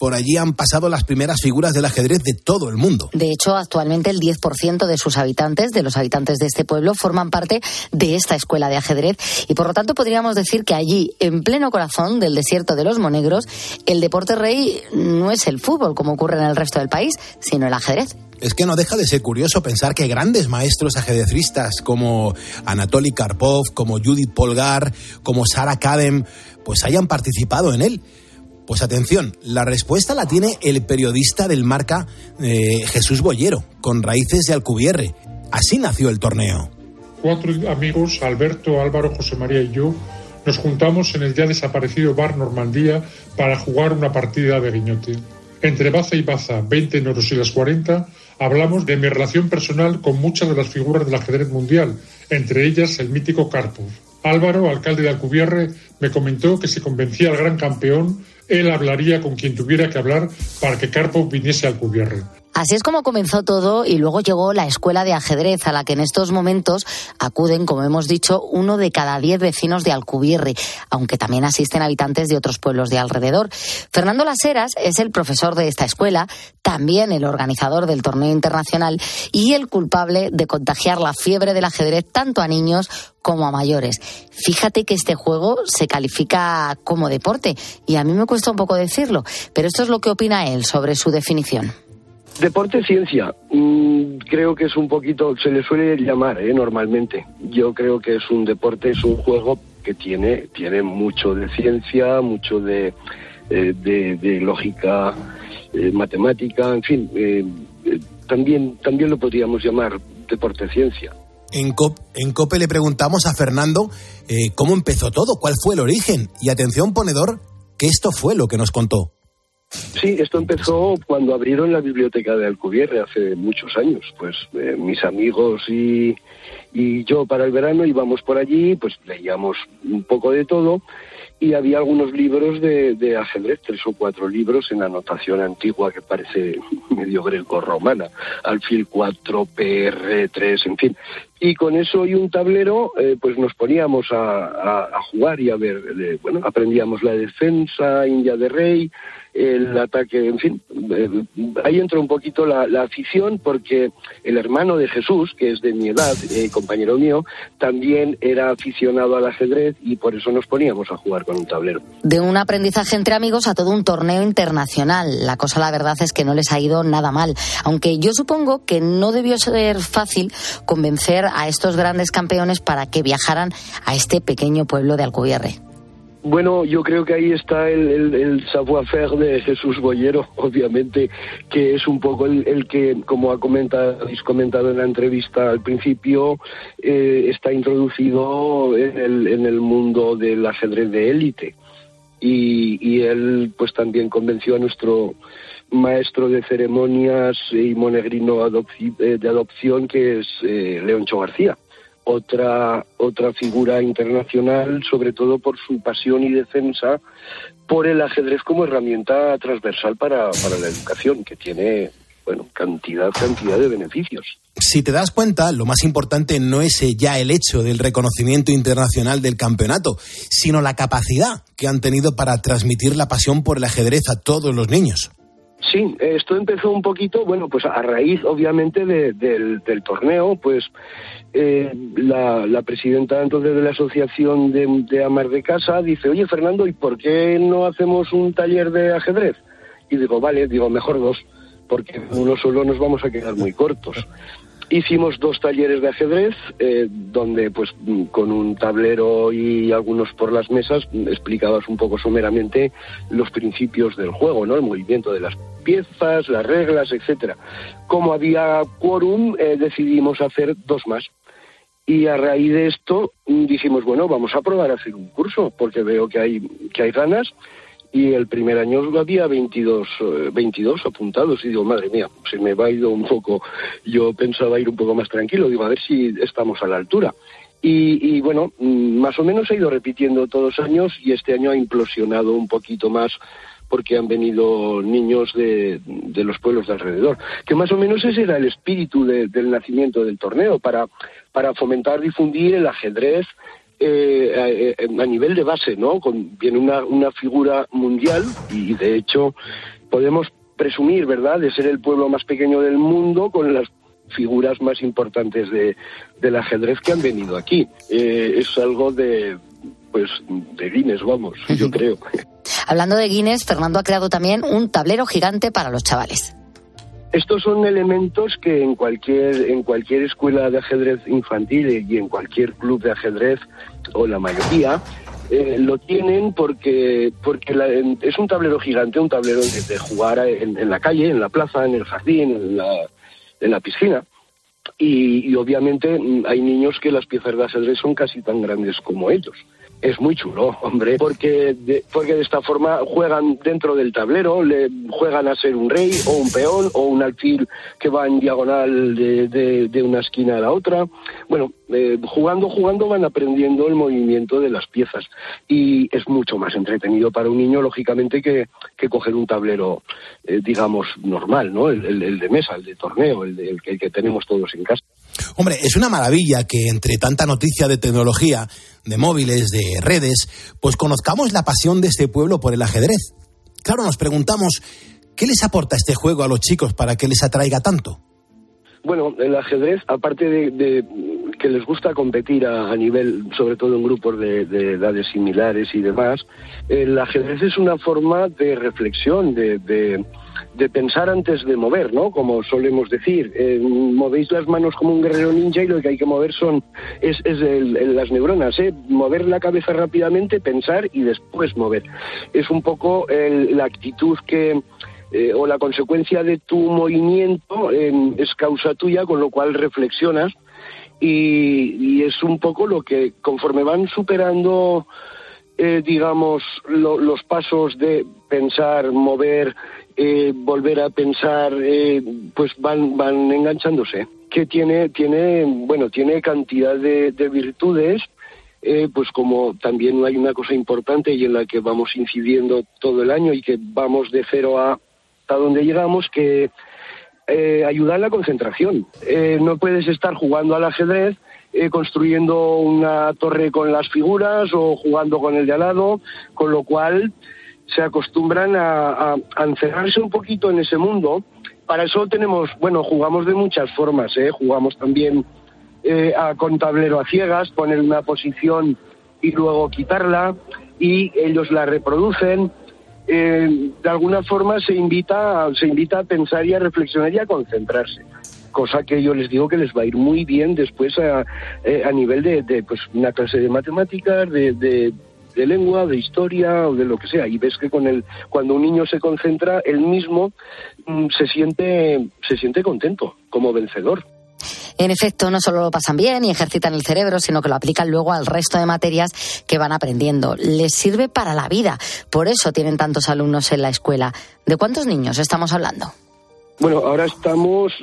por allí han pasado las primeras figuras del ajedrez de todo el mundo. De hecho, actualmente el 10% de sus habitantes, de los habitantes de este pueblo, forman parte de esta escuela de ajedrez y por lo tanto podríamos decir que allí, en pleno corazón del desierto de los Monegros, el deporte rey no es el fútbol como ocurre en el resto del país, sino el ajedrez. Es que no deja de ser curioso pensar que grandes maestros ajedrecristas como Anatoly Karpov, como Judith Polgar, como Sarah Kadem, pues hayan participado en él. Pues atención, la respuesta la tiene el periodista del Marca, Jesús Boyero, con raíces de Alcubierre. Así nació el torneo. 4 amigos, Alberto, Álvaro, José María y yo, nos juntamos en el ya desaparecido Bar Normandía para jugar una partida de guiñote. Entre baza y baza, 20 en oros y las 40, hablamos de mi relación personal con muchas de las figuras del ajedrez mundial, entre ellas el mítico Karpov. Álvaro, alcalde de Alcubierre, me comentó que si convencía al gran campeón, él hablaría con quien tuviera que hablar para que Karpov viniese a Alcubierre. Así es como comenzó todo y luego llegó la escuela de ajedrez a la que en estos momentos acuden, como hemos dicho, 1 de cada 10 vecinos de Alcubierre, aunque también asisten habitantes de otros pueblos de alrededor. Fernando Las Heras es el profesor de esta escuela, también el organizador del torneo internacional y el culpable de contagiar la fiebre del ajedrez tanto a niños como a mayores. Fíjate que este juego se califica como deporte y a mí me cuesta un poco decirlo, pero esto es lo que opina él sobre su definición. Deporte ciencia, creo que es un poquito, se le suele llamar normalmente. Yo creo que es un deporte, es un juego que tiene mucho de ciencia, mucho de lógica matemática, en fin, también lo podríamos llamar deporte ciencia. En COPE le preguntamos a Fernando cómo empezó todo, cuál fue el origen. Y atención, ponedor, que esto fue lo que nos contó. Sí, esto empezó cuando abrieron la biblioteca de Alcubierre hace muchos años. Pues mis amigos y yo para el verano íbamos por allí, pues leíamos un poco de todo y había algunos libros de ajedrez, 3 o 4 libros en anotación antigua que parece medio greco-romana, alfil 4, PR3, en fin. Y con eso y un tablero, pues nos poníamos a jugar y a ver, aprendíamos la defensa, India de rey, el ataque, en fin. Ahí entra un poquito la afición porque el hermano de Jesús, que es de mi edad, compañero mío, también era aficionado al ajedrez y por eso nos poníamos a jugar con un tablero. De un aprendizaje entre amigos a todo un torneo internacional. La cosa, la verdad, es que no les ha ido nada mal. Aunque yo supongo que no debió ser fácil convencer a estos grandes campeones para que viajaran a este pequeño pueblo de Alcubierre. Bueno, yo creo que ahí está el savoir-faire de Jesús Boyero, obviamente, que es un poco el que, como habéis comentado en la entrevista al principio, está introducido en el mundo del ajedrez de élite. Y él pues también convenció a nuestro maestro de ceremonias y monegrino de adopción, que es Leoncho García. Otra figura internacional, sobre todo por su pasión y defensa por el ajedrez como herramienta transversal para la educación, que tiene, cantidad de beneficios. Si te das cuenta, lo más importante no es ya el hecho del reconocimiento internacional del campeonato, sino la capacidad que han tenido para transmitir la pasión por el ajedrez a todos los niños. Sí, esto empezó un poquito, pues a raíz, obviamente, del torneo, pues la presidenta entonces de la asociación de amas de casa dice, oye, Fernando, ¿y por qué no hacemos un taller de ajedrez? Y digo, mejor 2, porque uno solo nos vamos a quedar muy cortos. Hicimos 2 talleres de ajedrez, donde pues con un tablero y algunos por las mesas explicabas un poco someramente los principios del juego, ¿no? El movimiento de las piezas, las reglas, etcétera. Como había quórum, decidimos hacer 2 más. Y a raíz de esto dijimos, vamos a probar a hacer un curso, porque veo que hay ganas. Y el primer año había 22 apuntados y digo, madre mía, se me va ido un poco. Yo pensaba ir un poco más tranquilo, digo, a ver si estamos a la altura. Y más o menos ha ido repitiendo todos los años y este año ha implosionado un poquito más porque han venido niños de los pueblos de alrededor. Que más o menos ese era el espíritu del nacimiento del torneo, para fomentar, difundir el ajedrez a nivel de base, ¿no? Viene una figura mundial y de hecho podemos presumir, ¿verdad?, de ser el pueblo más pequeño del mundo con las figuras más importantes del ajedrez que han venido aquí. Es algo de Guinness, vamos, yo creo. Hablando de Guinness, Fernando ha creado también un tablero gigante para los chavales. Estos son elementos que en cualquier escuela de ajedrez infantil y en cualquier club de ajedrez, o la mayoría, lo tienen porque es un tablero gigante, un tablero de jugar en la calle, en la plaza, en el jardín, en la piscina. Y obviamente hay niños que las piezas de ajedrez son casi tan grandes como ellos. Es muy chulo, hombre, porque de esta forma juegan dentro del tablero, juegan a ser un rey o un peón o un alfil que va en diagonal de una esquina a la otra. Bueno, jugando van aprendiendo el movimiento de las piezas y es mucho más entretenido para un niño, lógicamente, que coger un tablero, digamos, normal, ¿no? El de mesa, el de torneo, el que tenemos todos en casa. Hombre, es una maravilla que entre tanta noticia de tecnología, de móviles, de redes, pues conozcamos la pasión de este pueblo por el ajedrez. Claro, nos preguntamos, ¿qué les aporta este juego a los chicos para que les atraiga tanto? Bueno, el ajedrez, aparte de que les gusta competir a nivel, sobre todo en grupos de edades similares y demás, el ajedrez es una forma de reflexión, de pensar antes de mover, ¿no? Como solemos decir, movéis las manos como un guerrero ninja y lo que hay que mover es las neuronas, mover la cabeza rápidamente, pensar y después mover. Es un poco la actitud o la consecuencia de tu movimiento es causa tuya, con lo cual reflexionas y es un poco lo que, conforme van superando digamos los pasos de pensar, mover, volver a pensar, pues van enganchándose, que tiene cantidad de virtudes, pues como también hay una cosa importante y en la que vamos incidiendo todo el año y que vamos de cero a donde llegamos, que ayuda a la concentración. No puedes estar jugando al ajedrez construyendo una torre con las figuras o jugando con el de al lado, con lo cual se acostumbran a encerrarse un poquito en ese mundo. Para eso jugamos de muchas formas, jugamos también con tablero a ciegas, poner una posición y luego quitarla, y ellos la reproducen. De alguna forma se invita a pensar y a reflexionar y a concentrarse, cosa que yo les digo que les va a ir muy bien después a nivel de pues una clase de matemáticas, de lengua, de historia o de lo que sea. Y ves que cuando un niño se concentra, él mismo se siente contento, como vencedor. En efecto, no solo lo pasan bien y ejercitan el cerebro, sino que lo aplican luego al resto de materias que van aprendiendo. Les sirve para la vida. Por eso tienen tantos alumnos en la escuela. ¿De cuántos niños estamos hablando? Bueno, ahora estamos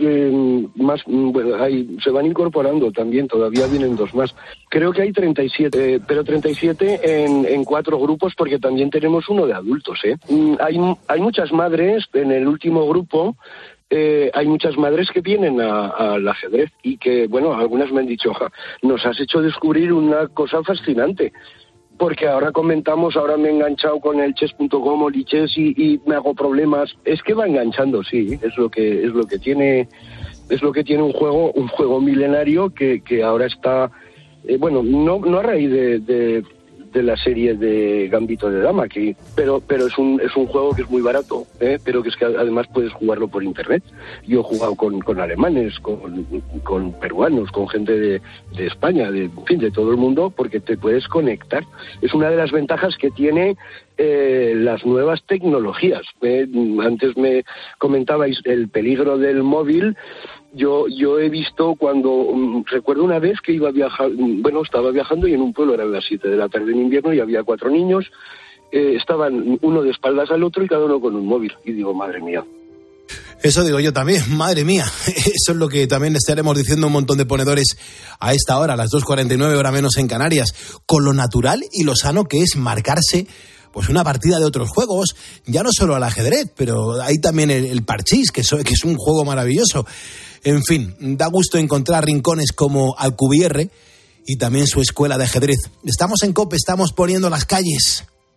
se van incorporando también, todavía vienen 2 más. Creo que hay 37, pero 37 en 4 grupos, porque también tenemos uno de adultos, Hay muchas madres en el último grupo. Hay muchas madres que vienen al ajedrez y que, algunas me han dicho, nos has hecho descubrir una cosa fascinante, porque ahora me he enganchado con el chess.com o Lichess y me hago problemas. Es que va enganchando, sí, es lo que tiene un juego juego que ahora está, no a raíz de la serie de Gambito de Dama, pero es un juego que es muy barato, pero que es que además puedes jugarlo por internet. Yo he jugado con alemanes, con peruanos, con gente de España, de todo el mundo, porque te puedes conectar. Es una de las ventajas que tiene las nuevas tecnologías. Antes me comentabais el peligro del móvil. Yo he visto recuerdo una vez que estaba viajando y en un pueblo eran las 7 de la tarde en invierno y había 4 niños, estaban uno de espaldas al otro y cada uno con un móvil. Y digo, madre mía. Eso digo yo también, madre mía. Eso es lo que también estaremos diciendo un montón de ponedores a esta hora, a las 2:49, hora menos en Canarias, con lo natural y lo sano que es marcarse pues una partida de otros juegos, ya no solo al ajedrez, pero hay también el parchís, que es un juego maravilloso. En fin, da gusto encontrar rincones como Alcubierre y también su escuela de ajedrez. Estamos en COPE, estamos poniendo las calles.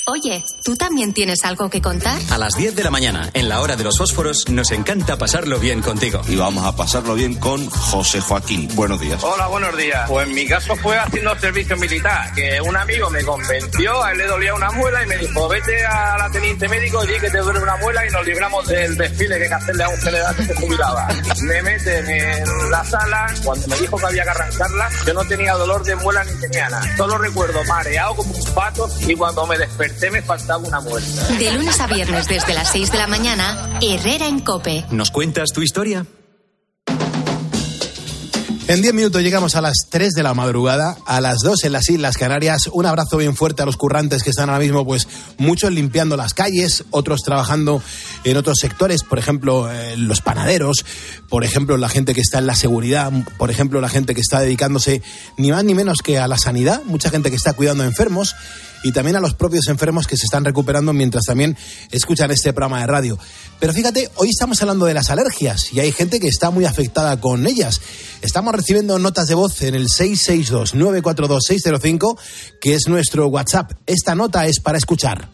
Oye, ¿tú también tienes algo que contar? A las 10 de la mañana, en la hora de los fósforos, nos encanta pasarlo bien contigo. Y vamos a pasarlo bien con José Joaquín. Buenos días. Hola, buenos días. Pues en mi caso fue haciendo servicio militar, que un amigo me convenció, a él le dolía una muela y me dijo, vete a la teniente médico, allí que te duele una muela y nos libramos del desfile que hay que hacerle a un general que se jubilaba. Me meten en la sala, cuando me dijo que había que arrancarla, yo no tenía dolor de muela ni tenía nada. Solo recuerdo mareado como un pato y cuando me desperté me faltaba una muela. De lunes a viernes desde las 6 de la mañana, Herrera en COPE. ¿Nos cuentas tu historia? En 10 minutos llegamos a las 3 de la madrugada, a las 2 en las Islas Canarias. Un abrazo bien fuerte a los currantes que están ahora mismo, pues muchos limpiando las calles, otros trabajando en otros sectores, por ejemplo, los panaderos, por ejemplo, la gente que está en la seguridad, por ejemplo, la gente que está dedicándose ni más ni menos que a la sanidad, mucha gente que está cuidando a enfermos y también a los propios enfermos que se están recuperando mientras también escuchan este programa de radio. Pero fíjate, hoy estamos hablando de las alergias y hay gente que está muy afectada con ellas. Estamos recibiendo notas de voz en el 662-942-605, que es nuestro WhatsApp. Esta nota es para escuchar.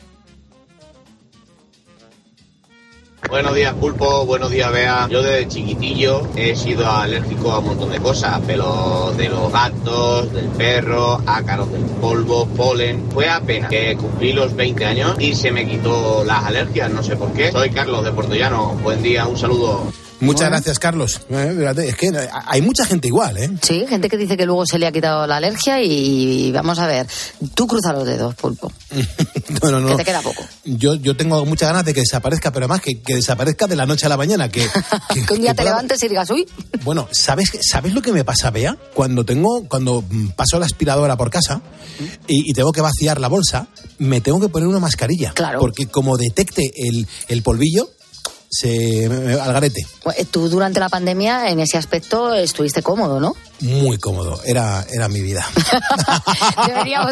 Buenos días, Pulpo. Buenos días, Bea. Yo desde chiquitillo he sido alérgico a un montón de cosas. Pelos de los gatos, del perro, ácaros del polvo, polen. Fue apenas que cumplí los 20 años y se me quitó las alergias. No sé por qué. Soy Carlos de Puerto Llano. Buen día, un saludo. Muchas gracias, Carlos. Es que hay mucha gente igual, ¿eh? Sí, gente que dice que luego se le ha quitado la alergia y vamos a ver. Tú cruza los dedos, Pulpo. No. Que te queda poco. Yo tengo muchas ganas de que desaparezca, pero además que desaparezca de la noche a la mañana. Que un día te levantes y digas, uy. Bueno, ¿sabes lo que me pasa, Bea? Cuando paso la aspiradora por casa y tengo que vaciar la bolsa, me tengo que poner una mascarilla. Claro. Porque como detecte el polvillo, al garete. Tú durante la pandemia en ese aspecto estuviste cómodo, ¿no? Muy cómodo, era mi vida. Deberíamos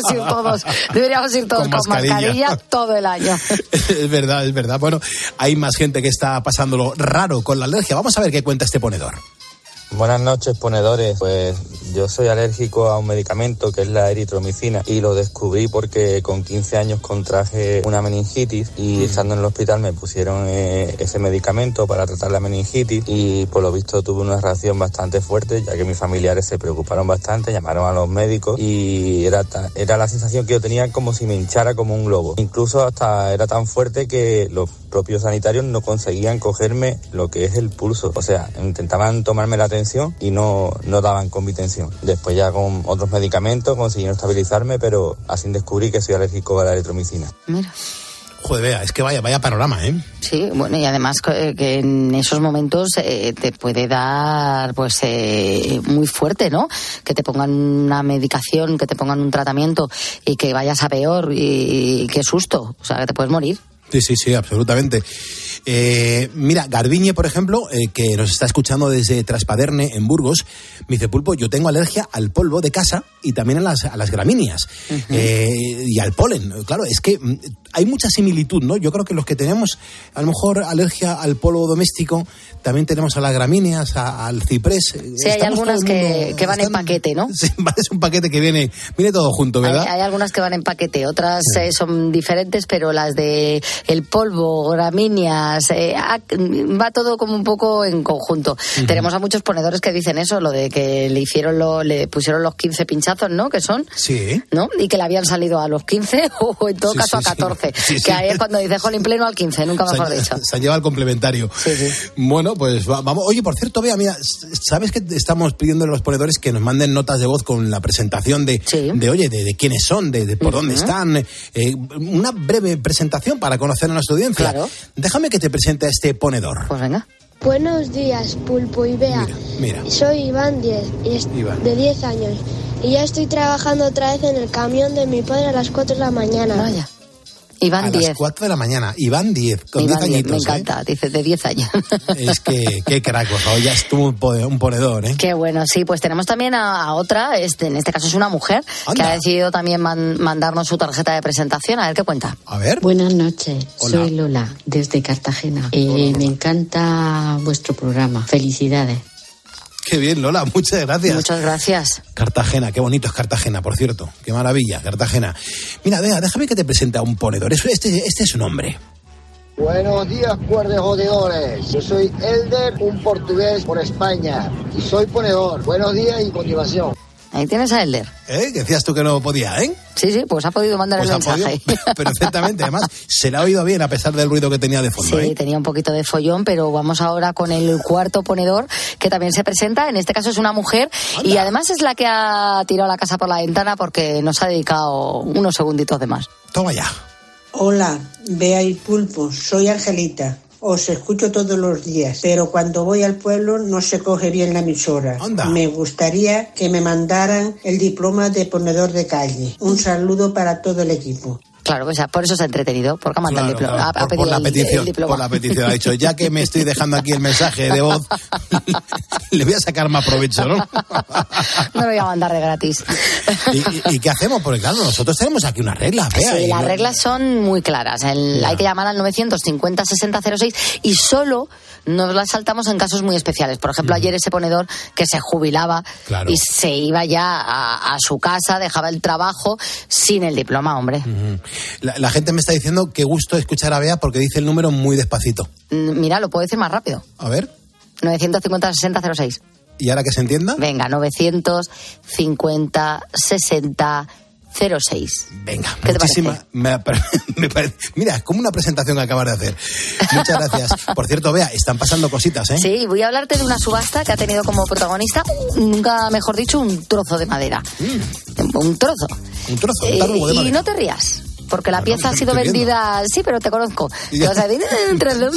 ir todos con mascarilla todo el año. Es verdad. Bueno, hay más gente que está pasándolo raro con la alergia. Vamos a ver qué cuenta este ponedor. Buenas noches, ponedores. Pues yo soy alérgico a un medicamento que es la eritromicina y lo descubrí porque con 15 años contraje una meningitis y estando en el hospital me pusieron ese medicamento para tratar la meningitis y por lo visto tuve una reacción bastante fuerte, ya que mis familiares se preocuparon bastante, llamaron a los médicos y era la sensación que yo tenía como si me hinchara como un globo. Incluso hasta era tan fuerte que los propios sanitarios no conseguían cogerme lo que es el pulso, o sea, intentaban tomarme la tensión y no daban con mi tensión. Después ya con otros medicamentos consiguieron estabilizarme, pero así descubrí que soy alérgico a la eritromicina. Mira. Joder, Bea, es que vaya panorama, ¿eh? Sí, bueno, y además que en esos momentos te puede dar, pues, muy fuerte, ¿no? Que te pongan una medicación, que te pongan un tratamiento y que vayas a peor y qué susto, o sea, que te puedes morir. Sí, absolutamente. Mira, Garbiñe, por ejemplo, que nos está escuchando desde Traspaderne, en Burgos, me dice, Pulpo, yo tengo alergia al polvo de casa y también a las gramíneas y al polen. Claro, es que hay mucha similitud, ¿no? Yo creo que los que tenemos a lo mejor alergia al polvo doméstico, también tenemos a las gramíneas, al ciprés. Sí, hay algunas que van en paquete, ¿no? Sí, es un paquete que viene todo junto, ¿verdad? Hay algunas que van en paquete, otras son diferentes, pero las de el polvo, gramíneas, va todo como un poco en conjunto. Tenemos a muchos ponedores que dicen eso, lo de que le pusieron los 15 pinchazos, ¿no? Que son, sí, ¿no? Y que le habían salido a los 15 o en todo caso a 14. Que ahí es cuando dice, jolín, pleno al 15, nunca mejor dicho. Se han llevado el complementario. Sí. Bueno, pues vamos. Oye, por cierto, Bea, mira, ¿sabes que estamos pidiendo a los ponedores que nos manden notas de voz con la presentación de quiénes son, de por dónde están? Una breve presentación para conocer a nuestra audiencia. Claro. Déjame que te presente a este ponedor. Pues venga. Buenos días, Pulpo y Bea. Mira. Soy Iván 10, de 10 años. Y ya estoy trabajando otra vez en el camión de mi padre a las 4 de la mañana. Vaya. Iván 10. A las 4 de la mañana. Iván 10, con 10 añitos. Me encanta, dice, de 10 años. Es que, qué crack, por favor, ya estuvo un ponedor, ¿eh? Qué bueno, sí, pues tenemos también a otra, en este caso es una mujer, que ha decidido también mandarnos su tarjeta de presentación, a ver qué cuenta. A ver. Buenas noches, Hola. Soy Lola, desde Cartagena. Me encanta vuestro programa, felicidades. Qué bien, Lola, muchas gracias. Muchas gracias. Cartagena, qué bonito es Cartagena, por cierto. Qué maravilla, Cartagena. Mira, déjame que te presente a un ponedor. Este es su nombre. Buenos días, cuerdes jodedores. Yo soy Elder, un portugués por España, y soy ponedor. Buenos días y continuación. Ahí tienes a Elder. Que decías tú que no podía, ¿eh? Sí, pues ha podido mandar el mensaje. Perfectamente, además se le ha oído bien a pesar del ruido que tenía de fondo. Sí, tenía un poquito de follón, pero vamos ahora con el cuarto ponedor, que también se presenta. En este caso es una mujer. ¡Anda! Y además es la que ha tirado la casa por la ventana porque nos ha dedicado unos segunditos de más. Toma ya. Hola, Bea y Pulpo, soy Angelita. Os escucho todos los días, pero cuando voy al pueblo no se coge bien la emisora. Anda. Me gustaría que me mandaran el diploma de ponedor de calle. Un saludo para todo el equipo. Claro, pues por eso se ha entretenido, porque ha mandado el diploma. Claro, por la petición, por la petición. Ha dicho, ya que me estoy dejando aquí el mensaje de voz, le voy a sacar más provecho, ¿no? No lo voy a mandar de gratis. ¿Y qué hacemos? Porque claro, nosotros tenemos aquí unas reglas, Bea. Sí, las reglas son muy claras. Hay que llamar al 950-6006 y solo nos las saltamos en casos muy especiales. Por ejemplo, ayer ese ponedor que se jubilaba y se iba ya a su casa, dejaba el trabajo sin el diploma, hombre. La gente me está diciendo que gusto escuchar a Bea porque dice el número muy despacito. Mira, lo puedo decir más rápido. A ver. 950-6006. ¿Y ahora que se entienda? Venga, 950-6006. Venga, ¿Qué muchísimas. Me parece. Mira, es como una presentación que acabas de hacer. Muchas gracias. Por cierto, Bea, están pasando cositas, ¿eh? Sí, voy a hablarte de una subasta que ha tenido como protagonista, nunca mejor dicho, un trozo de madera. Un trozo. Un tarugo de madera. Y no te rías. Porque la pieza ha sido vendida... Sí, pero te conozco. Te vas a decir, un trozo.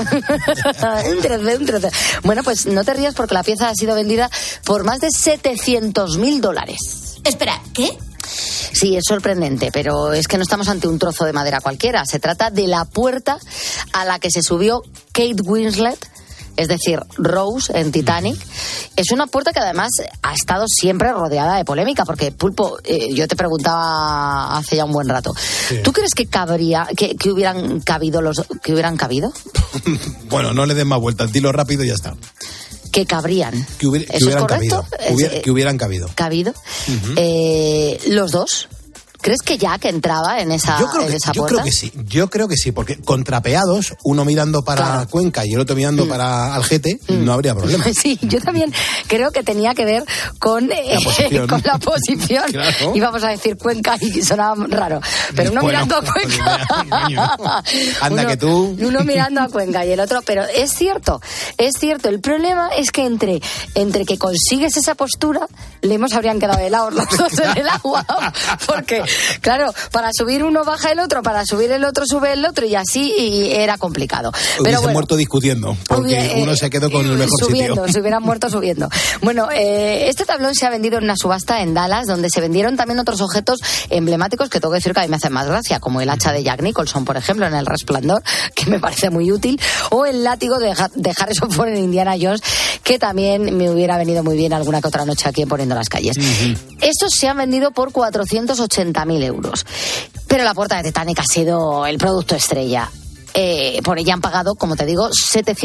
Bueno, pues no te rías porque la pieza ha sido vendida por más de $700,000. Espera, ¿qué? Sí, es sorprendente, pero es que no estamos ante un trozo de madera cualquiera. Se trata de la puerta a la que se subió Kate Winslet, es decir, Rose en Titanic. Es una puerta que además ha estado siempre rodeada de polémica, porque, Pulpo, yo te preguntaba hace ya un buen rato, sí. ¿Tú crees que cabría, que hubieran cabido que hubieran cabido? Bueno, no le des más vueltas, dilo rápido y ya está. Que cabrían. Que hubieran cabido. Que hubieran cabido. ¿Cabido? Los dos. ¿Crees que Jack entraba en esa puerta? Yo creo que sí, porque contrapeados, uno mirando para Cuenca y el otro mirando para Algete, no habría problema. Sí, yo también creo que tenía que ver con la posición. Claro. Íbamos a decir Cuenca y sonaba raro. Pero uno mirando a Cuenca. Anda que tú. Uno mirando a Cuenca y el otro. Pero es cierto. El problema es que entre que consigues esa postura, Lemos habrían quedado helados los dos en el agua. Porque... Claro, para subir uno baja el otro, para subir el otro sube el otro y así era complicado. Pero bueno, muerto discutiendo, porque uno se quedó con el mejor sitio. Se hubieran muerto subiendo. Bueno, este tablón se ha vendido en una subasta en Dallas, donde se vendieron también otros objetos emblemáticos que tengo que decir que a mí me hacen más gracia, como el hacha de Jack Nicholson, por ejemplo, en El Resplandor, que me parece muy útil, o el látigo de Harrison Ford en Indiana Jones, que también me hubiera venido muy bien alguna que otra noche aquí en Poniendo las Calles. Estos se han vendido por 480.000 euros. Pero la puerta de Titanic ha sido el producto estrella. Por ella han pagado, como te digo,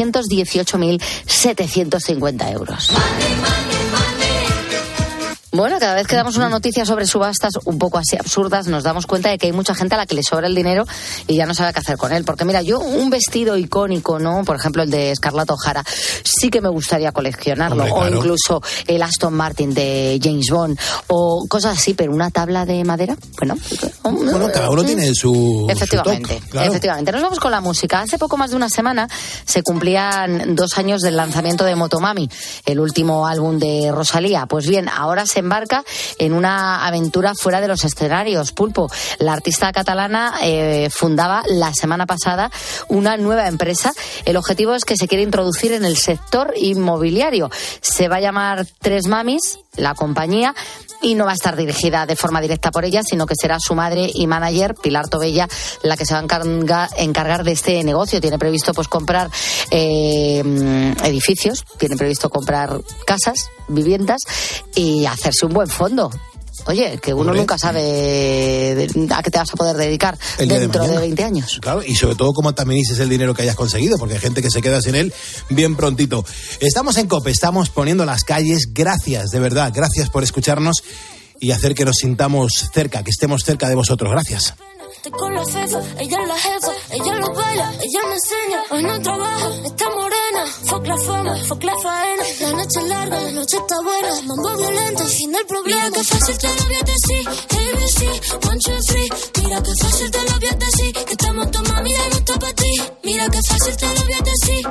718.750 euros. Bueno, cada vez que damos una noticia sobre subastas un poco así absurdas, nos damos cuenta de que hay mucha gente a la que le sobra el dinero y ya no sabe qué hacer con él. Porque mira, yo un vestido icónico, ¿no? Por ejemplo, el de Scarlett O'Hara, sí que me gustaría coleccionarlo. Hombre, claro. O incluso el Aston Martin de James Bond, o cosas así, pero una tabla de madera, bueno, cada uno tiene su... Efectivamente, su toque, claro. Efectivamente. Nos vamos con la música. Hace poco más de una semana se cumplían 2 años del lanzamiento de Motomami, el último álbum de Rosalía. Pues bien, ahora se embarca en una aventura fuera de los escenarios. Pulpo, la artista catalana fundaba la semana pasada una nueva empresa. El objetivo es que se quiere introducir en el sector inmobiliario. Se va a llamar Tres Mamis, la compañía, y no va a estar dirigida de forma directa por ella, sino que será su madre y manager, Pilar Tobella, la que se va a encargar de este negocio. Tiene previsto pues comprar edificios, tiene previsto comprar casas, viviendas y hacerse un buen fondo. Oye, que uno nunca sabe a qué te vas a poder dedicar dentro de 20 años. Claro, y sobre todo cómo también dices el dinero que hayas conseguido, porque hay gente que se queda sin él bien prontito. Estamos en COPE, estamos poniendo las calles. Gracias, de verdad, gracias por escucharnos y hacer que nos sintamos cerca, que estemos cerca de vosotros. Gracias. Con la fefa, ella es la jefa, ella lo baila, ella me enseña, hoy no trabaja, está morena, fuck la fama, fuck la faena, la noche es larga, la noche está buena, mambo violento, fin del problema. Mira que fácil te lo voy a decir, ABC, 1, 2, 3, mira que fácil te lo voy a decir, que estamos tomando y no está para ti. Mira que fácil te lo voy a decir,